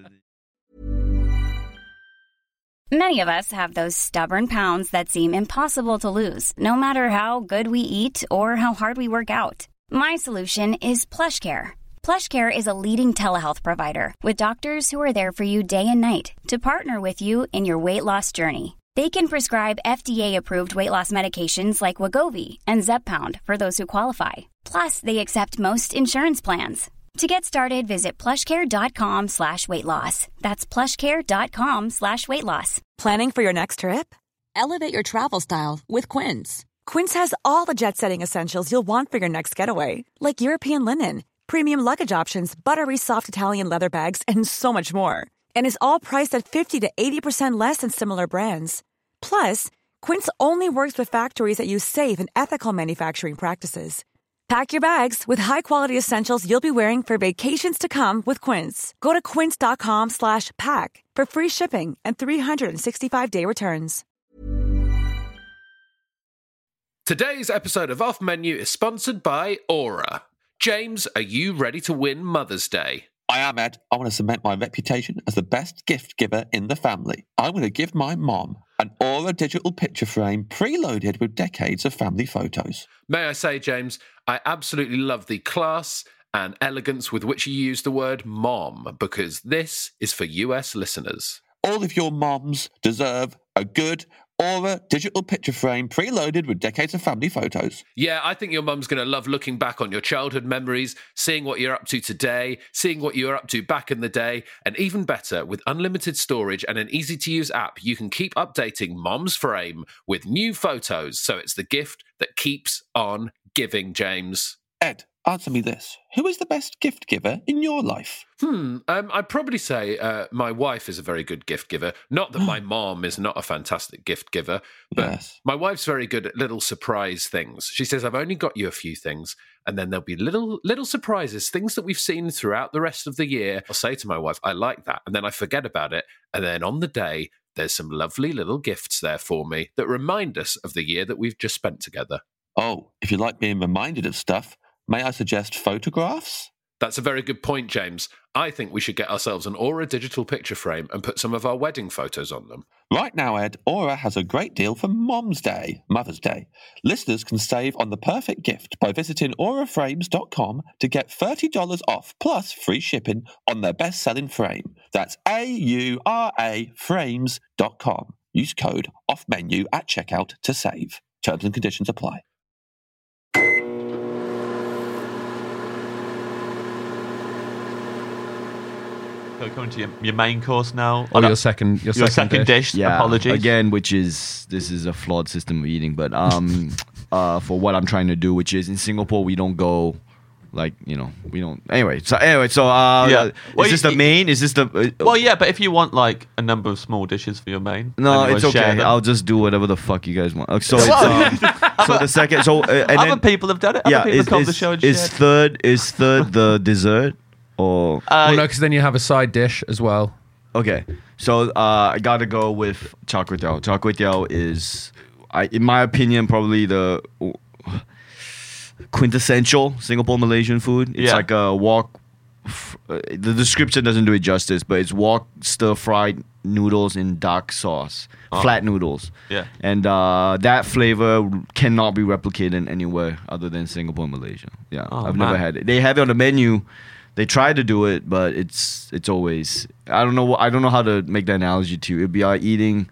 Many of us have those stubborn pounds that seem impossible to lose, no matter how good we eat or how hard we work out. My solution is PlushCare. PlushCare is a leading telehealth provider with doctors who are there for you day and night to partner with you in your weight loss journey. They can prescribe F D A-approved weight loss medications like Wegovy and Zepbound for those who qualify. Plus, they accept most insurance plans. To get started, visit plushcare.com slash weight loss. That's plushcare.com slash weight loss. Planning for your next trip? Elevate your travel style with Quince. Quince has all the jet-setting essentials you'll want for your next getaway, like European linen, premium luggage options, buttery soft Italian leather bags, and so much more. And is all priced at fifty to eighty percent less than similar brands. Plus, Quince only works with factories that use safe and ethical manufacturing practices. Pack your bags with high-quality essentials you'll be wearing for vacations to come with Quince. Go to quince.com slash pack for free shipping and three sixty-five day returns. Today's episode of Off Menu is sponsored by Aura. James, are you ready to win Mother's Day? I am, Ed. I want to cement my reputation as the best gift giver in the family. I'm going to give my mom an Aura digital picture frame preloaded with decades of family photos. May I say, James, I absolutely love the class and elegance with which you use the word mom, because this is for U S listeners. All of your moms deserve a good Aura digital picture frame preloaded with decades of family photos. Yeah, I think your mum's going to love looking back on your childhood memories, seeing what you're up to today, seeing what you were up to back in the day, and even better, with unlimited storage and an easy-to-use app, you can keep updating Mom's Frame with new photos, so it's the gift that keeps on giving, James. Ed, answer me this. Who is the best gift giver in your life? Hmm, um, I'd probably say uh, my wife is a very good gift giver. Not that my mom is not a fantastic gift giver, but Yes. my wife's very good at little surprise things. She says, I've only got you a few things, and then there'll be little little surprises, things that we've seen throughout the rest of the year. I'll say to my wife, I like that, and then I forget about it, and then on the day, there's some lovely little gifts there for me that remind us of the year that we've just spent together. Oh, if you like being reminded of stuff, may I suggest photographs? That's a very good point, James. I think we should get ourselves an Aura digital picture frame and put some of our wedding photos on them. Right now, Ed, Aura has a great deal for Mom's Day, Mother's Day. Listeners can save on the perfect gift by visiting aura frames dot com to get thirty dollars off plus free shipping on their best-selling frame. That's A U R A frames dot com. Use code OFFMENU at checkout to save. Terms and conditions apply. So coming to your, your main course now. Oh, no, your second, your, your second, second dish. Yeah, Apologies. again, which is this is a flawed system of eating, but um, uh, for what I'm trying to do, which is in Singapore, we don't go like you know we don't. Anyway, so anyway, so uh, Yeah. Well, is this you- the main? Is this the? Uh, Well, yeah, but if you want like a number of small dishes for your main, No, and you it's wanna share okay. them- I'll just do whatever the fuck you guys want. Uh, So it's um, so the second. So uh, and Other then, people have done it. Other yeah, people is, have come to the is, show and is shared. third is third the dessert or Uh, well, no, because then you have a side dish as well. okay? So uh, I gotta go with char kway teow. Char kway teow is, I, in my opinion, probably the quintessential Singapore Malaysian food. It's Yeah. like a wok. f- uh, The description doesn't do it justice, but it's wok stir fried noodles in dark sauce, flat noodles. Yeah. And uh, that flavor cannot be replicated anywhere other than Singapore and Malaysia. Yeah, Oh, I've man. never had it. They have it on the menu. They try to do it, but it's it's always I don't know. I don't know how to make the analogy to you. It'd be like eating,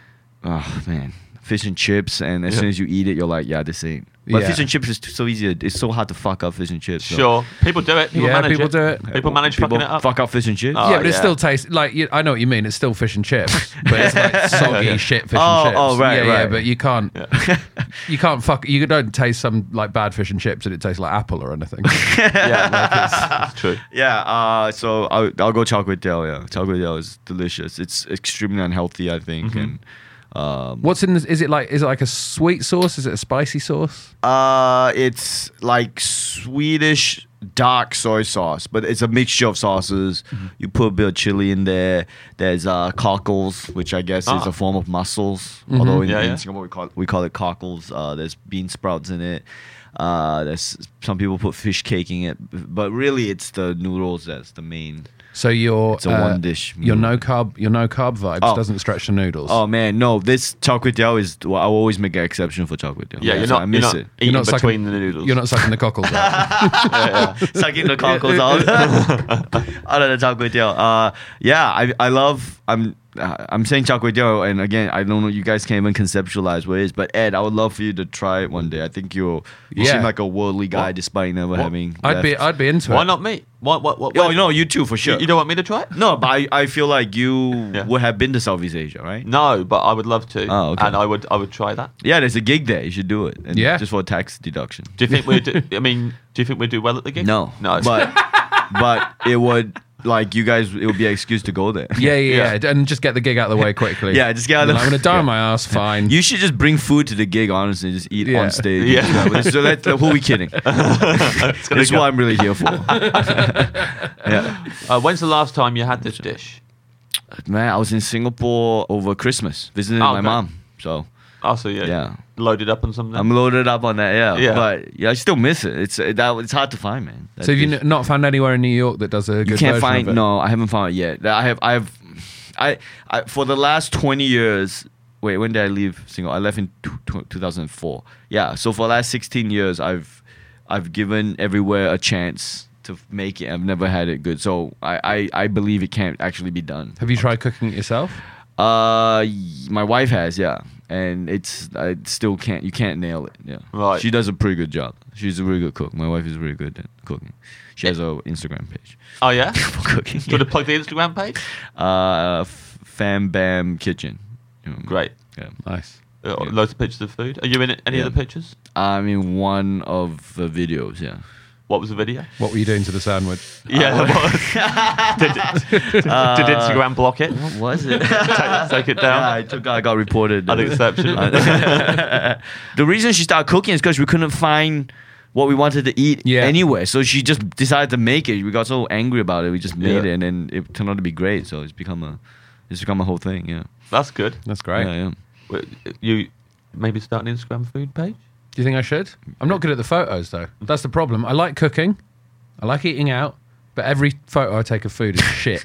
oh man, fish and chips, and as Yeah. soon as you eat it, you're like, yeah, this ain't. But Yeah. fish and chips is so easy. It's so hard to fuck up fish and chips. so- Sure, people do it. People Yeah, manage people it. do it. People manage People fucking it up. fuck up fish and chips. Oh, yeah, but it yeah. still tastes like you, I know what you mean. It's still fish and chips, but it's like soggy Yeah. shit fish Oh, and chips. oh, right, yeah, yeah, right. but you can't, you can't fuck. You don't taste some like bad fish and chips and it tastes like apple or anything. Yeah, like it's, it's true. Yeah, uh, so I'll, I'll go char kway teow. Yeah, char kway teow is delicious. It's extremely unhealthy, I think. And um, What's in? The, is it like? Is it like a sweet sauce? Is it a spicy sauce? uh, it's like Swedish dark soy sauce, but it's a mixture of sauces. You put a bit of chili in there. There's uh, cockles, which I guess is Ah. a form of mussels. Although in, Yeah, in yeah. Singapore we call it, we call it cockles. Uh, there's bean sprouts in it. Uh, there's some people put fish cake in it, but really it's the noodles that's the main. So your It's a one dish Your meal. no carb, your no carb vibes Oh. doesn't stretch the noodles. Oh man, no! This char kway teow is. Well, I will always make an exception for char kway teow. Yeah, you're so not. I You're miss not it. eating not between sucking- the noodles. You're not sucking the cockles out. Sucking the cockles out out of the char kway teow. Uh, yeah, I I love. I'm uh, I'm saying char kway teow, and again, I don't know. You guys can't even conceptualize what it is. But Ed, I would love for you to try it one day. I think you'll you Yeah. seem like a worldly guy, What? despite never having. I'd be, left. I'd be into Why it. not me? What? What? What? Oh what- no, you too for sure. You, you don't want me to try it? no, but I, I feel like you Yeah. would have been to Southeast Asia, right? No, but I would love to. Oh, okay. And I would. I would try that. Yeah, there's a gig there. You should do it. And Yeah. just for a tax deduction. Do you think we? Do, I mean, do you think we do well at the gig? No, No. but but it would like you guys, it would be an excuse to go there. Yeah, yeah, yeah, and just get the gig out of the way quickly. Yeah, just get out of the I'm going to die yeah. on my ass, fine. You should just bring food to the gig, honestly, just eat Yeah. on stage. Yeah. So that's who are we kidding? That's what I'm really here for. yeah. Uh, when's the last time you had this dish? Man, I was in Singapore over Christmas visiting Oh, my okay. mom. So Oh, so yeah, Yeah. loaded up on something. I'm loaded up on that. Yeah. Yeah. But yeah, I still miss it. It's it, that, it's hard to find, man. That So have you dish. n- not found anywhere in New York that does a good You can't version find. of it? No, I haven't found it yet. I have. I have. I, I for the last twenty years. Wait, when did I leave Singapore? I left in two thousand four. Yeah. So for the last sixteen years, I've I've given everywhere a chance to make it. I've never had it good. So I I, I believe it can't actually be done. Have you tried cooking it yourself? Uh, y- my wife has. Yeah. And it's I still can't. You can't nail it. Yeah. Right. She does a pretty good job. She's a really good cook. My wife is really good at cooking. She has a Instagram page Oh yeah. for cooking. Do you want to plug the Instagram page? Uh, F- Fam Bam Kitchen. You know, Great. Yeah. Nice. Uh, Yeah. Loads of pictures of food. Are you in any Yeah. of the pictures? I'm in one of the videos. Yeah. What was the video? What were you doing to the sandwich? Yeah. what- did, did Instagram block it? What was it? Take, take it down. Yeah, I took. I got reported. Unexceptional. The reason she started cooking is because we couldn't find what we wanted to eat Yeah. anywhere. So she just decided to make it. We got so angry about it. We just made Yeah. it, and then it turned out to be great. So it's become a, it's become a whole thing. Yeah. That's good. That's great. Yeah. Yeah. Well, You maybe start an Instagram food page? Do you think I should? I'm not good at the photos, though. That's the problem. I like cooking. I like eating out. But every photo I take of food is shit.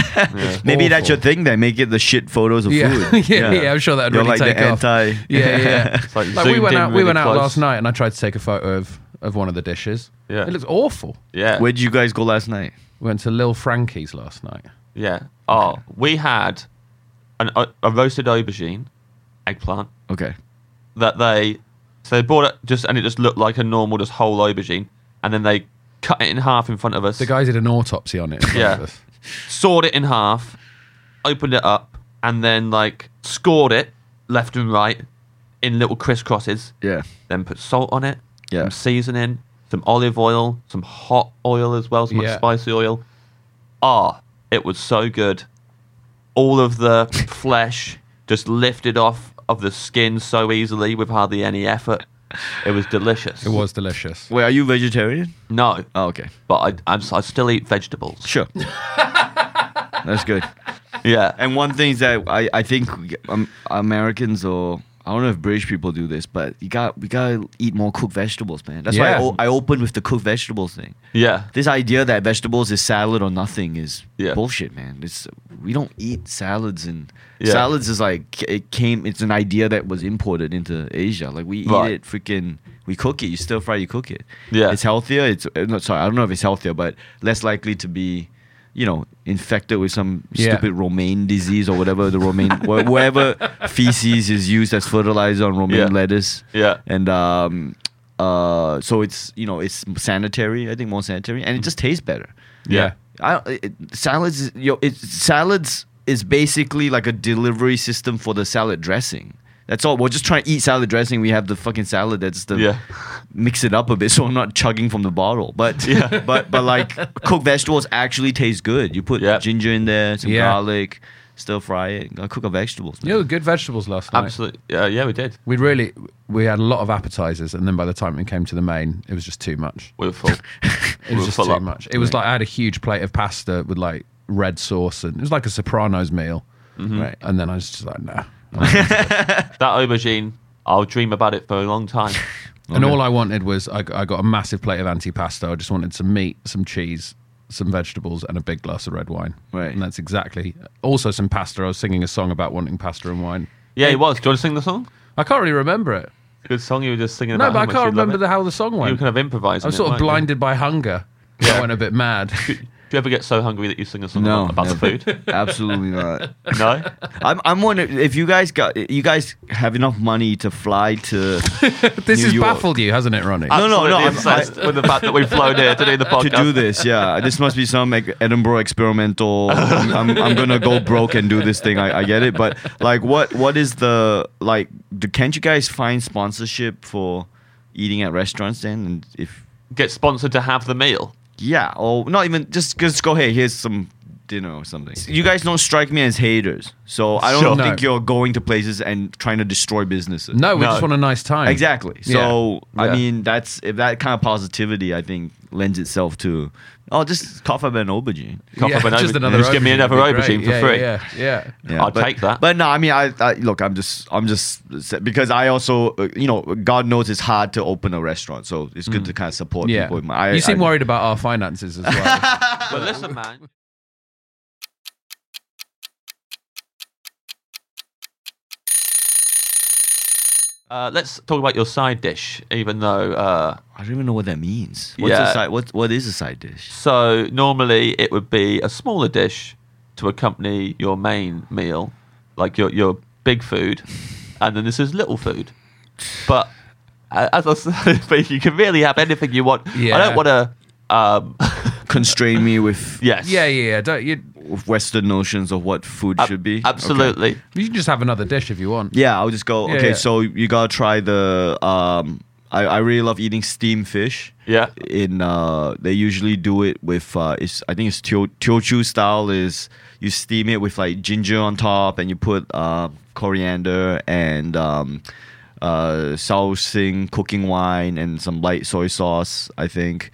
Maybe that's awful. your thing then. Make it the shit photos of yeah. food. yeah, yeah, I'm sure that'd You're really like take the off. anti. Yeah, yeah. like like we zoomed went in out. We really went out close. last night, and I tried to take a photo of of one of the dishes. Yeah. It looks awful. Yeah. Where did you guys go last night? We went to Lil Frankie's last night. Yeah. Oh, we had an, a, a roasted aubergine, eggplant, Okay. that they so they bought it just and it just looked like a normal just whole aubergine, and then they cut it in half in front of us. The guy did an autopsy on it. in front Yeah. of us. Sawed it in half, opened it up, and then like scored it left and right in little crisscrosses. Yeah. Then put salt on it, Yeah. some seasoning, some olive oil, some hot oil as well, some like, Yeah. spicy oil. Ah, it was so good. All of the flesh just lifted off of the skin so easily with hardly any effort. It was delicious. It was delicious. Wait, are you vegetarian? No, Oh, okay. but I, I'm, I still eat vegetables. Sure. That's good. Yeah. And one thing is that I, I think um, Americans or I don't know if British people do this, but you got we gotta eat more cooked vegetables, man. That's Yeah. why I, o- I opened with the cooked vegetables thing. Yeah. This idea that vegetables is salad or nothing is Yeah. bullshit, man. It's we don't eat salads and Yeah. salads is like it came. It's an idea that was imported into Asia. Like we eat Right. it, freaking we cook it. You stir fry, you cook it. Yeah. It's healthier. It's uh, not sorry. I don't know if it's healthier, but less likely to be, you know, infected with some Yeah. stupid romaine disease or whatever the romaine wh- whatever feces is used as fertilizer on romaine Yeah. lettuce. Yeah. And um, uh, so it's you know it's sanitary. I think more sanitary, and it just tastes better. Yeah. I it, salads. is- Yo, it, salads is basically like a delivery system for the salad dressing. That's all. We're just trying to eat salad dressing. We have the fucking salad. That's the Yeah. mix it up a bit, so I'm not chugging from the bottle. But Yeah. but but like cooked vegetables actually taste good. You put Yeah. ginger in there, some Yeah. garlic, stir fry it. I cook up vegetables. man. You know, good vegetables last night. Absolutely. Yeah, yeah, we did. We really we had a lot of appetizers, and then by the time we came to the main, it was just too much. We were full. It We was were just full too up. much. It was like I had a huge plate of pasta with like red sauce, and it was like a Sopranos meal. Mm-hmm. Right. And then I was just like, nah. That aubergine, I'll dream about it for a long time. And all I wanted was I, I got a massive plate of antipasto. I just wanted some meat, some cheese, some vegetables, and a big glass of red wine. Right. And that's exactly. Also some pasta. I was singing a song about wanting pasta and wine. Yeah, he was. Do you want to sing the song? I can't really remember it. Good song you were just singing No, about. but how I much can't you love remember it. the, how the song You went. were kind of improvising. I was it, sort of weren't you? blinded by hunger. I went a bit mad. Do you ever get so hungry that you sing a song No, about, about the never. food? Absolutely not. No? I'm I'm wondering if you guys got you guys have enough money to fly to This New has York. baffled you, hasn't it, Ronnie? No, no, no, Absolutely I'm- obsessed with the fact that we've flown here to do the to podcast. do this. Yeah, this must be some like Edinburgh experimental. I'm, I'm, I'm gonna go broke and do this thing. I, I get it, but like, what what is the like? Do, can't you guys find sponsorship for eating at restaurants then? And if Get sponsored to have the meal. Yeah, or not even just just go. Hey, here's some dinner or something. You guys don't strike me as haters, so I don't Sure. think No. you're going to places and trying to destroy businesses. No, we No. just want a nice time. Exactly. So Yeah. I Yeah. mean, that's if that kind of positivity, I think, lends itself to oh, just cough up an aubergine. Cough Yeah, up an just aubergine. another Just give me aubergine another would be aubergine great. for Yeah, free. Yeah, yeah. Yeah, I'll but, take that. But no, I mean, I, I look, I'm just, I'm just because I also, uh, you know, God knows it's hard to open a restaurant, so it's good to kind of support Yeah. people. I, You seem I, worried about our finances as well. But listen, man. Uh, let's talk about your side dish, even though. Uh, I don't even know what that means. What's Yeah. a side? What what is a side dish? so normally it would be a smaller dish to accompany your main meal, like your your big food, and then this is little food. But uh, as I said, but you can really have anything you want. I Yeah. don't want to. Um, Constrain me with, yes. yeah, yeah, yeah. Don't you? with Western notions of what food Ab- should be. Absolutely. Okay. You can just have another dish if you want. Yeah, I'll just go. Yeah, okay, yeah. so you gotta try the. Um, I I really love eating steamed fish. Yeah. In uh, they usually do it with uh, it's I think it's Teo- Teochew style is you steam it with like ginger on top and you put uh, coriander and um, uh, Shaoxing cooking wine and some light soy sauce, I think.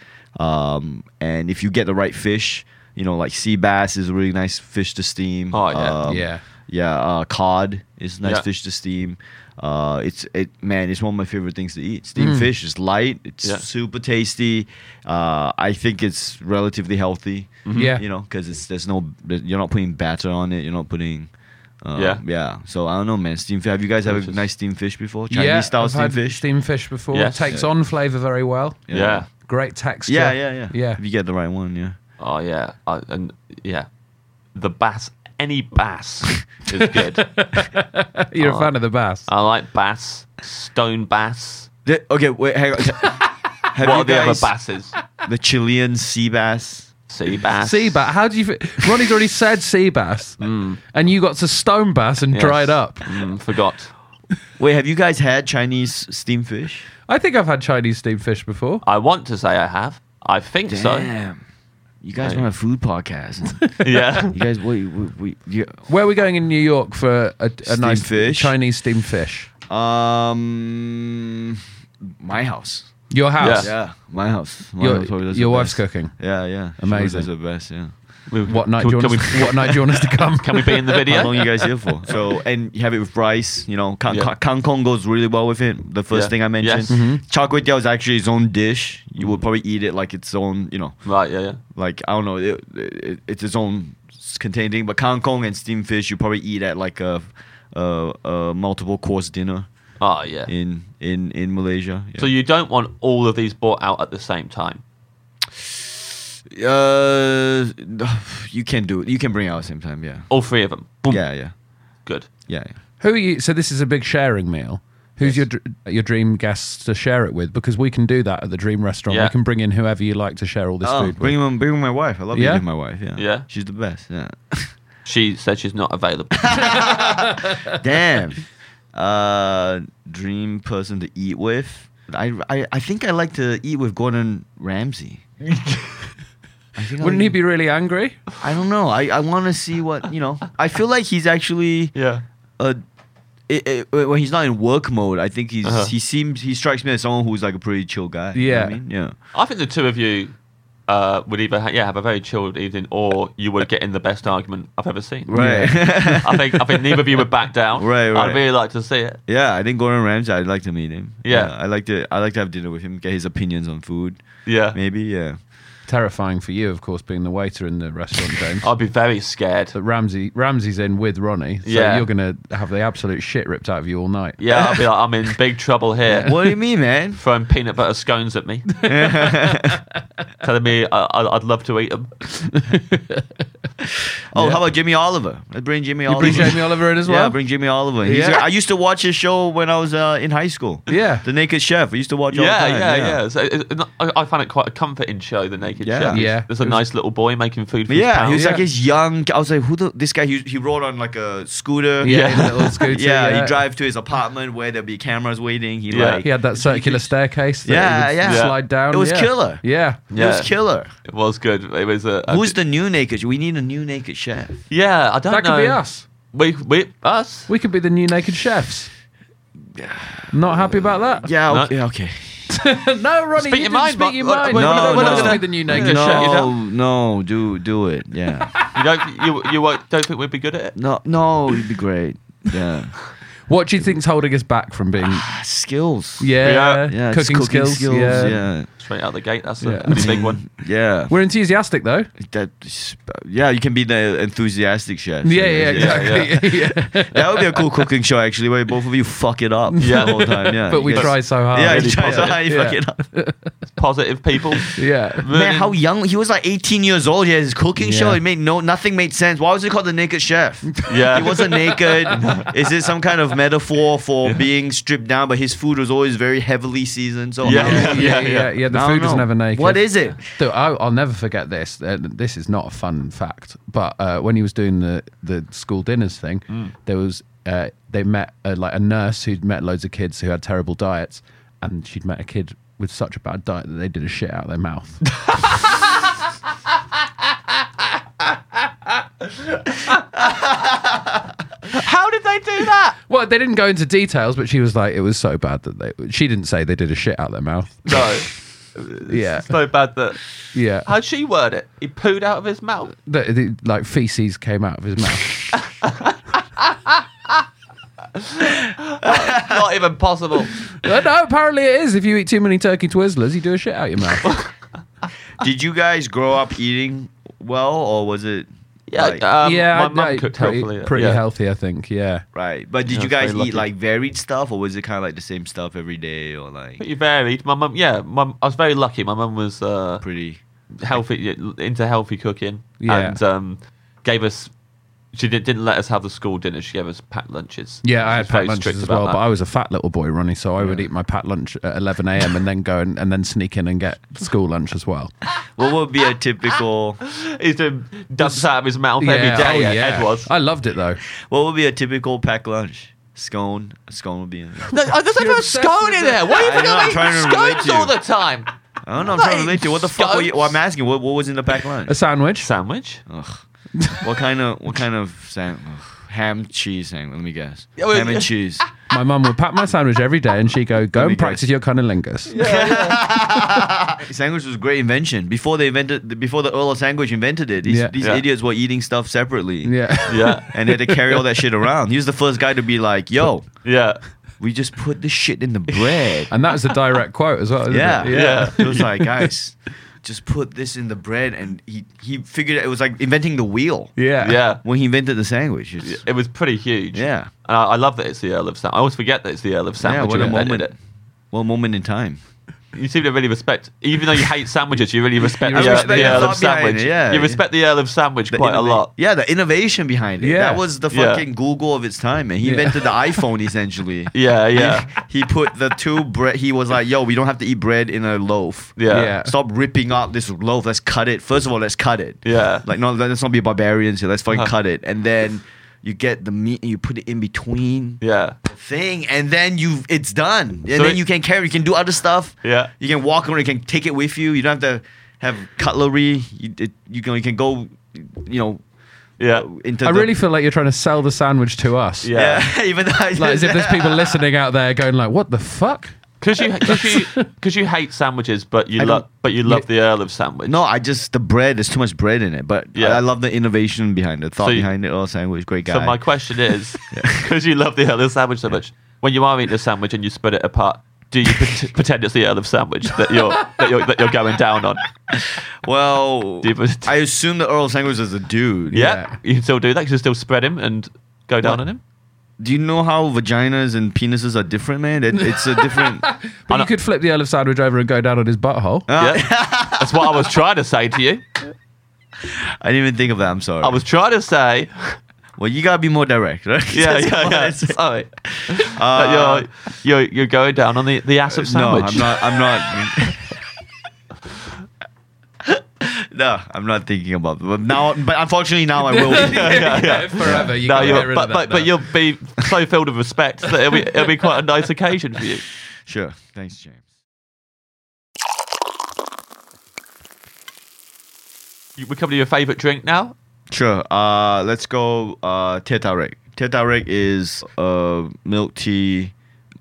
Um, and if you get the right fish, you know, like sea bass is a really nice fish to steam. Oh, yeah. Um, Yeah. yeah. Uh, cod is a nice Yeah. fish to steam. Uh, it's it man, it's one of my favorite things to eat. Steamed fish is light. It's Yeah. super tasty. Uh, I think it's relatively healthy. Yeah. You know, because it's there's no you're not putting batter on it. You're not putting. Uh, Yeah. yeah. So I don't know, man. Steamed fish. Have you guys had a Delicious. nice steamed fish before? Chinese yeah, style I've steamed had fish. steamed fish before. Yes. Takes Yeah. on flavour very well. Yeah. Great texture. Yeah, yeah, yeah. Yeah. If you get the right one, yeah. Oh yeah. I, and yeah, the bass. Any bass is good. You're Oh. a fan of the bass. I like bass. Stone bass. The- okay, wait, hang on. Have what you are the other guys basses? the Chilean sea bass? Sea bass. Sea bass. How do you? Fi- Ronnie's already said sea bass, and you got to stone bass and Yes. dried up. Mm, forgot. Wait, have you guys had Chinese steamed fish? I think I've had Chinese steamed fish before. I want to say I have. I think so. Damn. You guys Hey. run a food podcast. Yeah. You guys, wait, wait, wait, you, Where are we going in New York for a, a Steamed nice fish? Chinese steamed fish? um, my house. Your house. Yeah. Yeah, my house. My Your, house probably does your the wife's best. cooking. Yeah, yeah. She Amazing. does the best. Yeah. We- What night can do you we- want? can Us, we- what night do you want us to come? Can we be in the How long video? you guys here for? So, and you have it with rice. You know, kang, Yeah. kang kong goes really well with it. The first Yeah. thing I mentioned. Yes. Mhm. Char kway teow is actually its own dish. You would probably eat it like its own. You know, Right. Yeah. Yeah. like I don't know, it, it, it's its own contained thing. But kang kong and steamed fish, you probably eat at like a, a, a multiple course dinner Oh yeah. in in in Malaysia. Yeah. So you don't want all of these bought out at the same time. uh, you can do it. You can bring it out at the same time. Yeah. All three of them. Boom. Yeah, yeah, Good. yeah. yeah. Who are you? So this is a big sharing meal. Who's your dr- your dream guests to share it with? Because we can do that at the Dream Restaurant. Yeah. We can bring in whoever you like to share all this Oh, food bring with. him, bring my wife. I love Yeah? eating with my wife. Yeah, Yeah? she's the best. Yeah. She said she's not available. Damn. Uh, dream person to eat with. I, I, I think I like to eat with Gordon Ramsay. I think I Wouldn't like- he be really angry? I don't know. I, I want to see what you know. I feel like he's actually yeah. uh, it, it, when he's not in work mode. I think he's Uh-huh. he seems he strikes me as someone who's like a pretty chill guy. You know what I Yeah. mean? Yeah. I think the two of you uh, would either ha- yeah have a very chilled evening, or you would get in the best argument I've ever seen. Right. I think I think neither of you would back down. Right, right. I'd really like to see it. Yeah, I think Gordon Ramsay. I'd like to meet him. Yeah. I like to. I like to have dinner with him. Get his opinions on food. Yeah. Maybe. Yeah. Terrifying for you, of course, being the waiter in the restaurant, James. I'd be very scared. But Ramsey, Ramsey's in with Ronnie, so Yeah. you're going to have the absolute shit ripped out of you all night. Yeah, I'd be like, I'm in big trouble here. What do you mean, man? Throwing peanut butter scones at me, telling me I, I, I'd love to eat them. Oh, how about Jimmy Oliver? Let's bring Jimmy You Oliver. bring Jamie Oliver in as Yeah, well? bring Jimmy Oliver. He's Yeah. I used to watch his show when I was uh, in high school. Yeah. The Naked Chef. I used to watch all Yeah, the time. yeah, yeah. So it, it, I, I find it quite a comforting show, The Naked naked Yeah. chef. Yeah. There's a nice little boy making food for Yeah, his he was pals. like his young. I was like, who the this guy? He, he rode on like a scooter. Yeah, Yeah. in a little scooter. yeah, yeah. he drive to his apartment where there'll be cameras waiting. He Yeah. like He had that circular staircase. That Yeah, he would yeah. Slide down. It was yeah. killer. Yeah. it was killer. It was good. It was a. a Who's the new naked? We need a new naked chef. Yeah, I don't That know. could be us. We, we, us. We could be the new naked chefs. Not happy about that? Yeah, No. okay, okay. No, Ronnie, Speak you your didn't mind, speak but- your but- mind. but- We're No, not no. going to be the new naked No. chef. you No, don't? no, do do it. Yeah. You don't. You you won't, don't think we'd be good at it? no, no, it'd be great. Yeah. What do you think's holding us back from being... Skills. Yeah, Yeah. Yeah, just cooking, skills. Yeah. Yeah. Straight out the gate. That's Yeah. a pretty big one. Yeah. We're enthusiastic, though. That, yeah, you can be the enthusiastic chef. Yeah, yeah, Yeah, exactly. Yeah. That would be a cool cooking show, actually, where both of you fuck it up Yeah. the whole time. Yeah, But You we guys- try so hard. Yeah, Really you try so positive. hard, you Yeah. fuck it up. Positive people. Yeah. Man, how young he was! Like eighteen years old. He had his cooking Yeah. show. It made no nothing made sense. Why was it called the Naked Chef? Yeah. He wasn't naked. Is it some kind of metaphor for being stripped down? But his food was always very heavily seasoned. So Yeah. I don't know. Yeah, yeah, yeah. The I don't food was know. never naked. What is it? Dude, I, I'll never forget this. Uh, this is not a fun fact, but uh, when he was doing the, the school dinners thing, there was uh, they met uh, like a nurse who'd met loads of kids who had terrible diets, and she'd met a kid with such a bad diet that they did a shit out of their mouth. How did they do that? Well, they didn't go into details, but she was like, it was so bad that they. She didn't say they did a shit out of their mouth. No. Yeah, So bad that. yeah. How'd she word it? He pooed out of his mouth. The, the, like feces came out of his mouth. Not even possible. Uh, no, apparently it is. If you eat too many turkey Twizzlers, you do a shit out your mouth. Did you guys grow up eating well, or was it? Yeah, like- um, yeah, my I- mum I- cooked pretty, healthily. pretty yeah. healthy, I think. Yeah. Right, but did Yeah, you I guys was very eat lucky. like varied stuff, or was it kind of like the same stuff every day, or like Pretty varied. My mum, yeah, mum, I was very lucky. My mum was uh, pretty? healthy, yeah, into healthy cooking, Yeah. and um, gave us. She did, didn't let us have the school dinner. She gave us packed lunches. Yeah, I She had was packed very lunches strict as about well, that. but I was a fat little boy, Ronnie, so I would eat my packed lunch at eleven a.m. and then go and, and then sneak in and get school lunch as well. What would be a typical? He's doing dumps out of his mouth every Yeah, day. oh, Ed yeah. was. I loved it though. What would be a typical packed lunch? Scone. A scone would be. In there. No, I just You're have a obsessed scone with in it. there. Why are you I know, I'm eating trying to relate scones to you. all the time? I don't know. I'm Not trying to relate to you. What the fuck? Were you, scones. well, I'm asking. What, what was in the packed lunch? A sandwich. Sandwich. Ugh. What kind of? What kind of sang? ugh. Ham cheese sandwich. Let me guess. Yeah, well, Ham and yeah. cheese. My mum would pack my sandwich every day and she'd go, go Let me and practice guess. your cunnilingus. Sandwich was a great invention. Before they invented, before the Earl of Sandwich invented it, these, Yeah. these Yeah. idiots were eating stuff separately. Yeah. Yeah. And they had to carry all that shit around. He was the first guy to be like, "Yo, Yeah. we just put the shit in the bread." And that was a direct quote as well, isn't Yeah, it? Yeah. It was like, guys, just put this in the bread, and he he figured it was like inventing the wheel Yeah. Yeah. when he invented the sandwich. It's- It was pretty huge. Yeah. And I, I love that it's the Earl of Sandwich. I always forget that it's the Earl of Sandwich. Yeah, what who a invented moment! It. What moment in time? You seem to really respect, even though you hate sandwiches, you really respect I the, uh, respect the the Earl of thought behind Sandwich. it, yeah. You respect the Earl of Sandwich The quite a innova- lot. Yeah, the innovation behind it. Yeah. That was the Yeah. fucking Google of its time, man. He Yeah. invented the iPhone essentially. Yeah, yeah, He put the two bread. He was like, "Yo, we don't have to eat bread in a loaf. yeah, Yeah. Stop ripping up this loaf. Let's cut it. First of all, let's cut it. Yeah. Like, no, let's not be barbarians here. Let's fucking Uh-huh. cut it. And then you get the meat and you put it in between yeah, the thing, and then you it's done. And So then it- you can carry. You can do other stuff. Yeah. You can walk around. You can take it with you. You don't have to have cutlery. You it, you can you can go. You know. yeah, Into I the, really feel like you're trying to sell the sandwich to us. yeah. Yeah. Even though I Like as if there's people listening out there going like, what the fuck? Because you, because you, because you hate sandwiches, but you I love, don't- but you love the Earl of Sandwich. No, I just the bread. There's too much bread in it, but Yeah. I, I love the innovation behind it, thought So you- behind it. Oh, sandwich, great guy. So my question is, because you love the Earl of Sandwich so much, when you are eating a sandwich and you split it apart, do you pre- pretend it's the Earl of Sandwich that you're that you're that you're going down on? well, Do you pre- I assume the Earl Sandwich is a dude. yeah, you can still do that. You can still spread him and go down What? on him. Do you know how vaginas and penises are different, man? It, it's a different. But you could flip the Earl of Sandwich over and go down on his butthole. Yeah, that's what I was trying to say to you. I didn't even think of that. I'm sorry. I was trying to say, well, you gotta be more direct, right? yeah, That's yeah, what yeah. I said. Sorry, Uh, That you're, you're you're going down on the the ass of no, sandwich. I'm not. I'm not. No, I'm not thinking about it. But now, but unfortunately now I will. yeah, yeah, yeah. Forever. You No, can't you'll- get rid but, of that but, but now. you'll be so filled with respect that it'll be, it'll be quite a nice occasion for you. Sure. Thanks, James. You- We come to your favourite drink now? Sure. Uh, let's go. Uh, Teh Tarik. Teh Tarik is a milk tea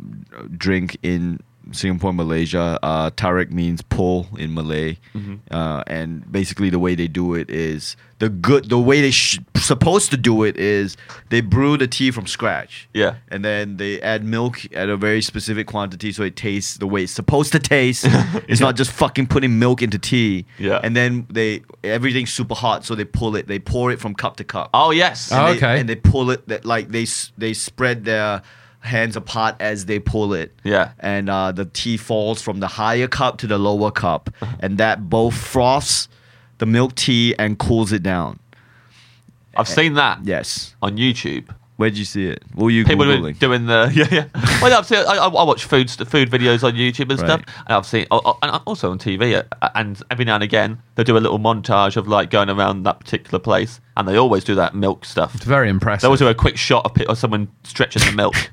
drink in Singapore, Malaysia. Uh, Tarik means pull in Malay, Mm-hmm. uh, and basically the way they do it is the good. The way they sh- supposed to do it is they brew the tea from scratch. Yeah. And then they add milk at a very specific quantity so it tastes the way it's supposed to taste. It's not just fucking putting milk into tea. Yeah. And then they everything's super hot, so they pull it. They pour it from cup to cup. Oh, yes. Oh, And they- okay. And they pull it that like they s- they spread their hands apart as they pull it. Yeah. And uh, the tea falls from the higher cup to the lower cup, and that both froths the milk tea and cools it down. I've seen that Yes. on YouTube. Where'd you see it? What were you People googling? doing the yeah yeah. Well, I've seen, I, I I watch food st- food videos on YouTube and stuff, Right. and I've seen oh, oh, and also on T V. uh, And every now and again they do a little montage of like going around that particular place, and they always do that milk stuff. It's very impressive. They always do a quick shot of, pi- of someone stretching the milk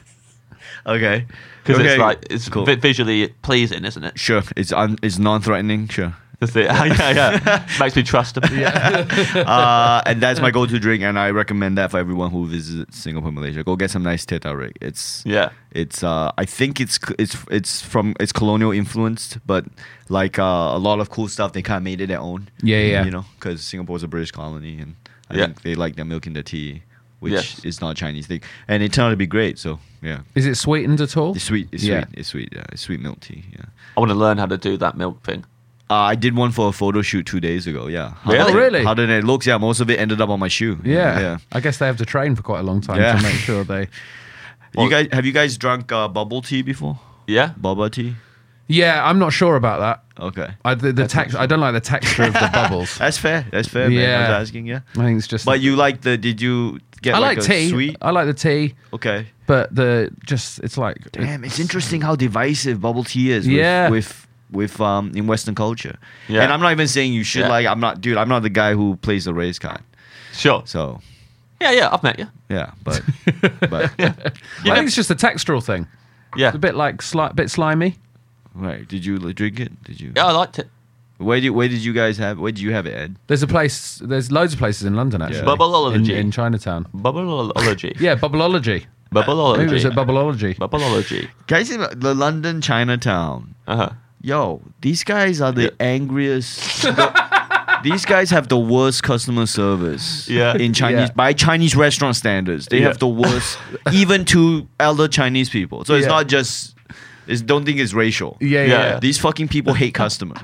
Okay. because Okay. it's like it's Cool. vi- visually pleasing, isn't it? Sure. It's un- it's non-threatening. Sure. That's it. yeah, yeah. Makes me trust them. uh, and that's my go-to drink, and I recommend that for everyone who visits Singapore, Malaysia. Go get some nice Teh Tarik. It's Yeah. It's uh, I think it's it's it's from it's colonial influenced, but like uh, a lot of cool stuff they kind of made it their own. Yeah, yeah. You know, because Singapore's a British colony, and I Yeah. think they like their milk in their tea, which Yes. is not a Chinese thing, and it turned out to be great. So yeah, Is it sweetened at all? it's sweet. It's Yeah. sweet. It's sweet. Yeah, it's sweet milk tea. Yeah. I want to learn how to do that milk thing. Uh, I did one for a photo shoot two days ago. Yeah. Really? Harder- Oh, really? Harder than it looks. Yeah, most of it ended up on my shoe. Yeah. Yeah. I guess they have to train for quite a long time Yeah. to make sure they. You guys, have you guys drunk uh, bubble tea before? Yeah. Boba tea. Yeah, I'm not sure about that. Okay. I, the the text. I don't like the texture of the bubbles. That's fair. That's fair, man. I Yeah. was asking, yeah. I think it's just. But you like the? Did you get I like, like a tea. sweet? I like the tea, Okay. but the just it's like. Damn, it's interesting how divisive bubble tea is. With, Yeah. With with um in Western culture. Yeah. And I'm not even saying you should Yeah. like. I'm not, dude. I'm not the guy who plays the race card. Sure. So Yeah, yeah. I've met you. yeah, but but I think it's just a textural thing. Yeah. It's a bit like sli- bit slimy. right. Did you like, drink it? Did you? Yeah, I liked it. Where did where did you guys have? Where did you have it, Ed? There's a place. There's loads of places in London actually. Yeah. Bubbleology. in, in Chinatown. Bubbleology. Yeah, Bubbleology. Bubbleology. Maybe it was at Bubbleology. Bubbleology. Guys, the London Chinatown. Uh huh. Yo, these guys are the angriest. the- these guys have the worst customer service. Yeah. In Chinese, Yeah. by Chinese restaurant standards, they Yeah. have the worst, even to elder Chinese people. So it's Yeah. not just. It's, don't think it's racial. Yeah, yeah. Yeah. yeah. These fucking people hate customers.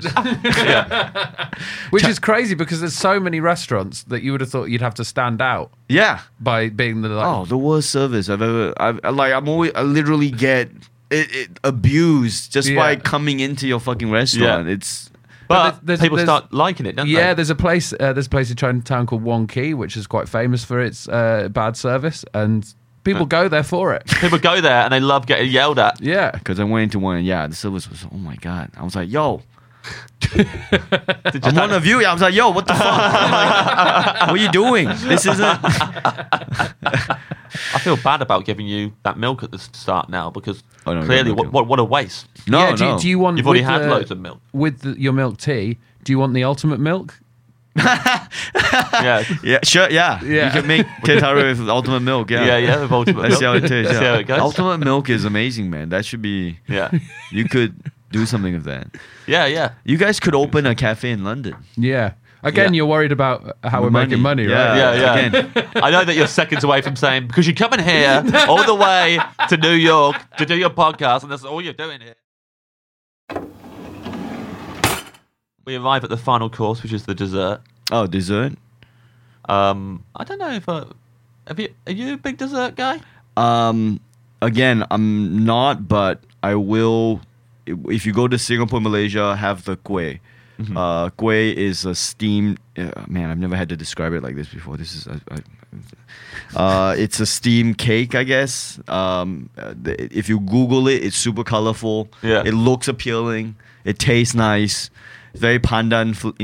Which is crazy because there's so many restaurants that you would have thought you'd have to stand out Yeah. by being the like. Oh, the worst service I've ever. I've I- like. I'm always. I literally get it, it abused just by Yeah. coming into your fucking restaurant. Yeah. It's. But there's- there's- people there's- start liking it, don't Yeah, they? there's a place. Uh, there's a place in Chinatown called Wong Kee, which is quite famous for its uh, bad service, and people go there for it. People go there and they love getting yelled at. Yeah, Because I went into one, yeah, the service was, oh my God. I was like, yo, Did you I'm one of you. I was like, yo, what the fuck? I'm like, what are you doing? This isn't. I feel bad about giving you that milk at the start now because Oh, no, clearly, no, no, what, what what a waste. No, yeah. Do, no. you, do you want? You've already with had the- loads of milk. with the, your milk tea. Do you want the ultimate milk? Yeah, Yeah, sure, yeah. Yeah. You can make Teh Tarik with ultimate milk, yeah. yeah, yeah. With ultimate Let's milk. see how it tastes. Let's see yeah. how it goes. Ultimate milk is amazing, man. That should be. Yeah, You could do something with that. yeah, yeah. You guys could open a cafe in London. Yeah. Again, Yeah. you're worried about how we're Money. making money, Yeah. right? Yeah, yeah. Again. I know that you're seconds away from saying because you're coming here all the way to New York to do your podcast, and that's all you're doing here. We arrive at the final course, which is the dessert. Oh, dessert? Um, I don't know if uh, have you are you a big dessert guy? Um, again, I'm not, but I will. If you go to Singapore, Malaysia, have the kueh. Mm-hmm. Uh, kueh is a steamed. Uh, man, I've never had to describe it like this before. This is. I, I, uh, it's a steamed cake, I guess. Um, uh, the, if you Google it, it's super colorful. Yeah. It looks appealing. It tastes nice. It's very pandan fl- in,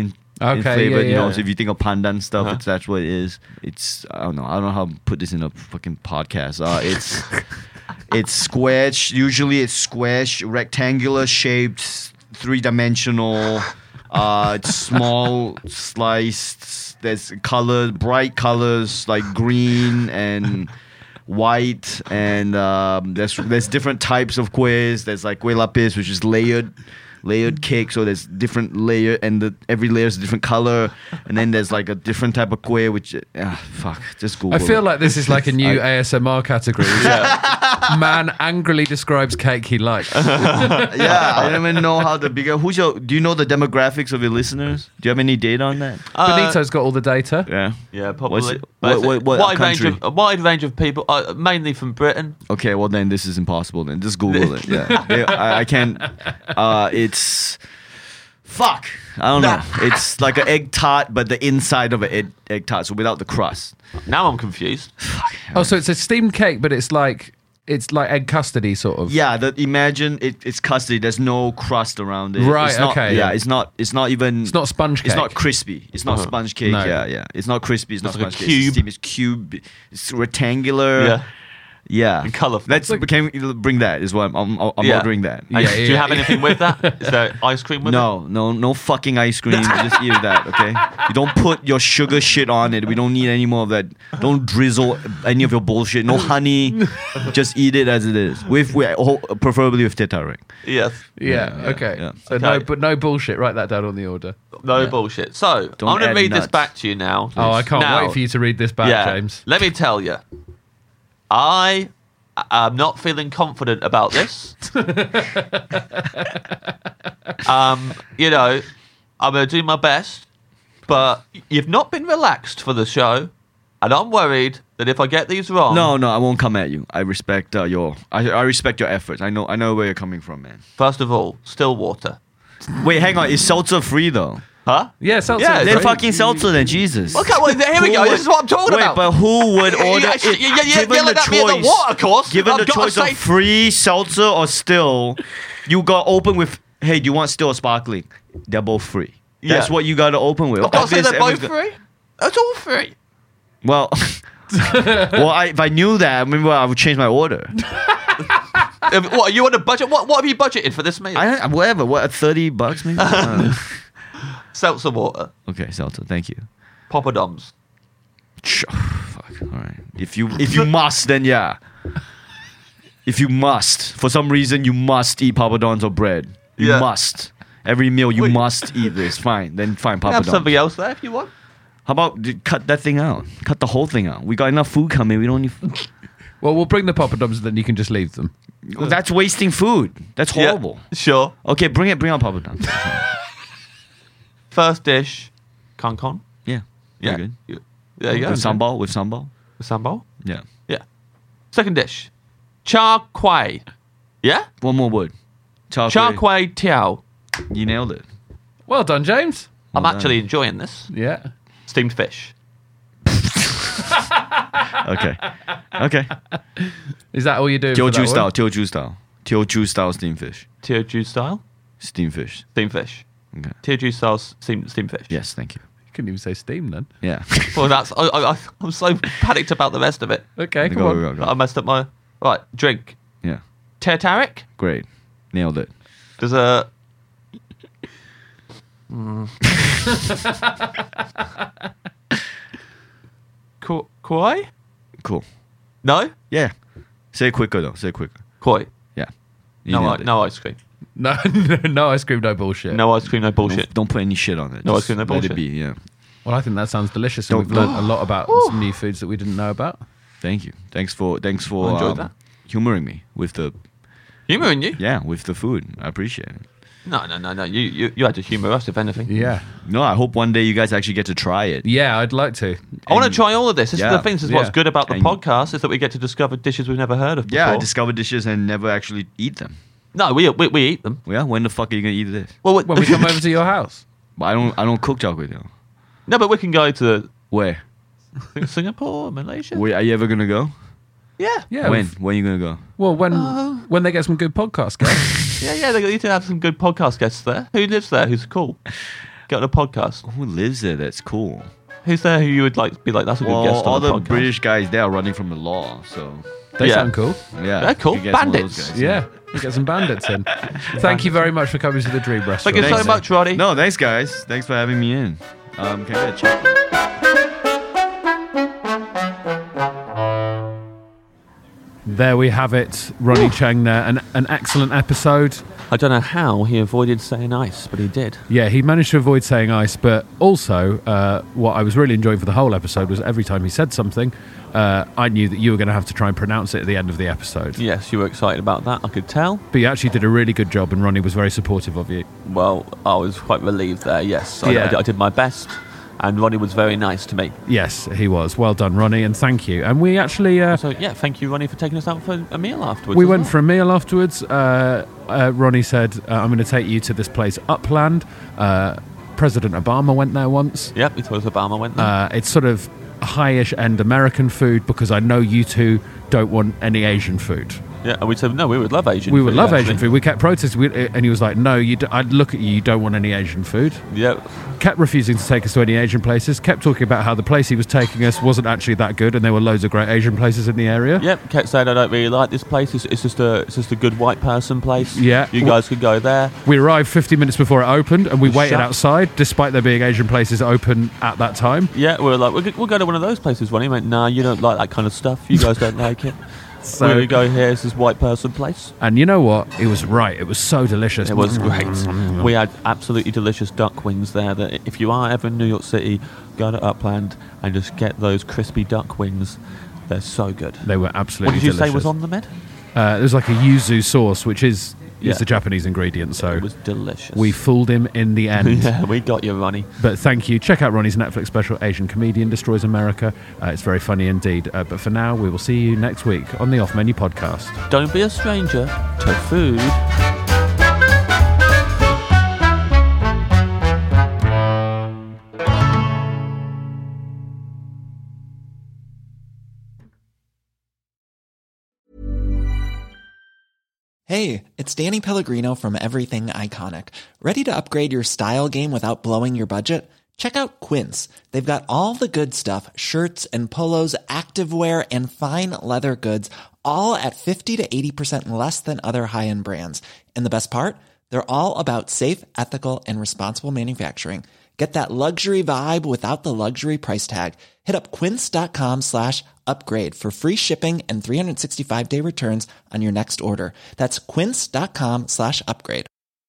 in Okay, flavor. yeah, You know, yeah. so if you think of pandan stuff, Uh-huh. it's that's what it is. It's I don't know. I don't know how to put this in a fucking podcast. Uh, it's it's square. Usually, it's square, rectangular shaped, three dimensional. Uh, it's small, sliced. There's colored, bright colors like green and white, and um, there's there's different types of kuehs. There's like kueh lapis, which is layered, layered cake. So there's different layer, and the, every layer is a different color. And then there's like a different type of kueh, which ah, fuck, just Google. I feel it. like this is like a new A S M R category. Man angrily describes cake he likes. yeah, I don't even know how the bigger. Who's your? Do you know the demographics of your listeners? Do you have any data on that? Benito's got all the data. Yeah. Yeah, What's probably. it- But what- it's a what- what wide country? range of a wide range of people, uh, mainly from Britain. Okay, well then this is impossible. Then just Google it. Yeah, They- I, I can't. Uh, it's fuck. I don't know. It's like an egg tart, but the inside of an egg, egg tart, so without the crust. Now I'm confused. Oh, so it's a steamed cake, but it's like it's like egg custody sort of. Yeah, that imagine it, it's custody. There's no crust around it. Right, It's not, okay, Yeah, yeah. it's not. It's not even. It's not sponge It's cake. not crispy. It's not Uh-huh. sponge cake. No. Yeah, yeah. It's not crispy. It's, not like a sponge cake. It's cube. steamed. It's cube. It's rectangular. Yeah. Yeah. And colourful. Let's can we bring that. Is what I'm. I'm, I'm Yeah. ordering that. And Yeah, do yeah, you yeah. have anything with that? Is there ice cream with it? No, no, no fucking ice cream. Just eat that, okay? You don't put your sugar shit on it. We don't need any more of that. Don't drizzle any of your bullshit. No honey. Just eat it as it is. With, with preferably with tetaring. Yes. Yeah. Yeah, okay. yeah. So no, Okay. but no bullshit. Write that down on the order. No bullshit. So Don't I'm going add to read this nuts. back to you now. Oh, I can't Now, wait for you to read this back, yeah, James. Let me tell you, I am not feeling confident about this. um, you know, I'm going to do my best, but you've not been relaxed for the show, and I'm worried that if I get these wrong, No, no, I won't come at you. I respect uh, your. I, I respect your efforts. I know. I know where you're coming from, man. first of all, still water, Wait, hang on. Is seltzer free though? huh? Yeah, seltzer. Yeah, Then Right. fucking seltzer, then Jesus. Okay, well, here we Who go. would- This is what I'm talking Wait, about. but who would order? Yeah, it, yeah, yeah, yeah, given yelling the at me at the choice, water course, given I've the gotta choice say- of free seltzer or still, you got open with. Hey, do you want still or sparkling? They're both free. That's Yeah. what you got to open with. I've got to say Obvious, they're both everyone's free. It's all free. got- Well, well, I, if I knew that, maybe I would change my order. If- what are you on a budget? What what have you budgeted for this meal? I whatever. What thirty bucks maybe? Uh, Seltzer water, okay, seltzer. Thank you. poppadoms. Sure. Fuck. All right. If you if you must, then yeah. If you must, for some reason, you must eat papadons or bread. You Yeah. must. Every meal, you Wait. must eat this. Fine. Then fine, You have papadons. something else there if you want. How about d- cut that thing out? Cut the whole thing out. We got enough food coming. We don't need. F- Well, we'll bring the poppadoms, then you can just leave them. Well, that's wasting food. That's horrible. Yeah, sure. Okay, bring it. Bring out papadons. First dish, concon. Yeah. Yeah. Very good. You- There you go. With sambal. With sambal. Sambal. Yeah. Yeah. Second dish, char kway. Yeah. One more word. Char Char kway. kway tiao. You nailed it. Well done, James. I'm Well done. actually enjoying this. Yeah. Steamed fish. Okay. Okay. Is that all you do? for that Teochew style. one? Teochew style. Teochew style steamed fish. Teochew style. Steamed fish. Steamed fish. Okay. Teochew style steamed steamed fish. Yes, thank you. You couldn't even say steam then. Yeah. Well, that's. I, I, I'm so panicked about the rest of it. Okay, Go, come on. go, go. I messed up my. Right, drink. Yeah. Tertaric. Great. Nailed it. There's a. Ko- Koi? Cool. No? Yeah. Say it quicker though. Say it quicker. Koi. Yeah. You No, nailed i- it. no ice cream. No, no ice cream, no bullshit. No ice cream, no Don't, bullshit. don't put any shit on it. No, Just I think they're let it bullshit. be. Yeah. Well, I think that sounds delicious, and Don't- we've learned a lot about some new foods that we didn't know about. Thank you. Thanks for thanks for I enjoyed um, that. humoring me with the Humouring you? yeah with the food. I appreciate it. No, no, no, no. You, you, you had to humour us, if anything. Yeah, No, I hope one day you guys actually get to try it. yeah, I'd like to. I want to And- try all of this. This Yeah, is the thing. This is what's yeah. good about the And- podcast is that we get to discover dishes we've never heard of before. Yeah, I discover dishes and never actually eat them. no, we, we we eat them. Yeah, when the fuck are you gonna eat this? Well, we, When we come over to your house. But I don't I don't cook char kway teow. no, but we can go to Where? Singapore, Malaysia. Where are you ever gonna go? yeah, Yeah. When? we've- When are you gonna go? Well, when when they get some good podcast guests. yeah, yeah. They need to have some good podcast guests there. Who lives there? Who's cool? Get get on a podcast? Who lives there? That's cool. Who's there who you would like be like, that's a good Well, guest on all the the podcast? British guys, they are running from the law, so They Yeah. sound cool. yeah. They're cool. you get some of those Bandits. guys, Yeah, we get some bandits in. Thank you very much for coming to the Dream Restaurant. Thank you so Thanks. much, Roddy. No, thanks, guys. Thanks for having me in. Um, can I get a check? There we have it, Ronnie Cheng there. An, an excellent episode. I don't know how he avoided saying ice, but he did. Yeah, he managed to avoid saying ice, but also uh, what I was really enjoying for the whole episode was every time he said something, uh, I knew that you were going to have to try and pronounce it at the end of the episode. Yes, you were excited about that, I could tell. But you actually did a really good job, and Ronnie was very supportive of you. Well, I was quite relieved there, yes. I, Yeah. I, I did my best, and Ronnie was very nice to me. Yes, he was. Well done, Ronnie, and thank you. And we actually... Uh, So, yeah, thank you, Ronnie, for taking us out for a meal afterwards. We as went well. for a meal afterwards. Uh, uh, Ronnie said, uh, I'm going to take you to this place, Upland. Uh, President Obama went there once. Yep, we thought Obama went there. Uh, it's sort of high-ish end American food because I know you two don't want any Asian food. yeah, and we said, no, we would love Asian We food. would love actually. Asian food. We kept protesting, we, and he was like, no, you d- I'd look at you, you don't want any Asian food. Yep. Kept refusing to take us to any Asian places, kept talking about how the place he was taking us wasn't actually that good, and there were loads of great Asian places in the area. Yep, kept saying I don't really like this place. It's, it's just a it's just a good white person place. Yeah. You guys could go there. We arrived fifty minutes before it opened, and we waited Shut- outside, despite there being Asian places open at that time. Yeah, we were like, we'll, go- we'll go to one of those places, Ronnie. He went, nah, you don't like that kind of stuff. You guys don't like it. So- So we go here. It's this white person place. And you know what? He was right. It was so delicious. It was great. We had absolutely delicious duck wings there. That if you are ever in New York City, go to Upland and just get those crispy duck wings. They're so good. They were What absolutely did you delicious. say was on the med? Uh, there's like a yuzu sauce, which is Yeah. is the Japanese ingredient. So It was delicious. we fooled him in the end. yeah, we got you, Ronnie. But thank you. Check out Ronnie's Netflix special, Asian Comedian Destroys America. Uh, it's very funny indeed. Uh, but for now, we will see you next week on the Off Menu Podcast. Don't be a stranger to food. Hey, it's Danny Pellegrino from Everything Iconic. Ready to upgrade your style game without blowing your budget? Check out Quince. They've got all the good stuff, shirts and polos, activewear, and fine leather goods, all at fifty to eighty percent less than other high-end brands. And the best part? They're all about safe, ethical, and responsible manufacturing. Get that luxury vibe without the luxury price tag. Hit up quince.com slash upgrade for free shipping and three sixty-five day returns on your next order. That's quince.com slash upgrade.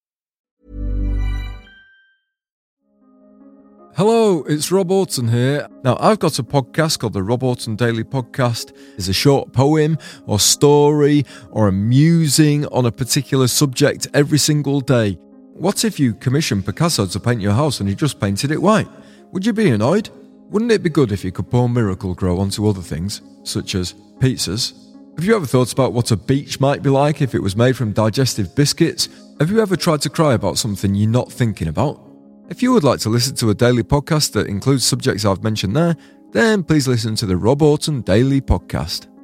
Hello, it's Rob Orton here. Now, I've got a podcast called the Rob Orton Daily Podcast. It's a short poem or story or a musing on a particular subject every single day. What if you commissioned Picasso to paint your house and he just painted it white? Would you be annoyed? Wouldn't it be good if you could pour Miracle-Gro onto other things, such as pizzas? Have you ever thought about what a beach might be like if it was made from digestive biscuits? Have you ever tried to cry about something you're not thinking about? If you would like to listen to a daily podcast that includes subjects I've mentioned there, then please listen to the Rob Orton Daily Podcast.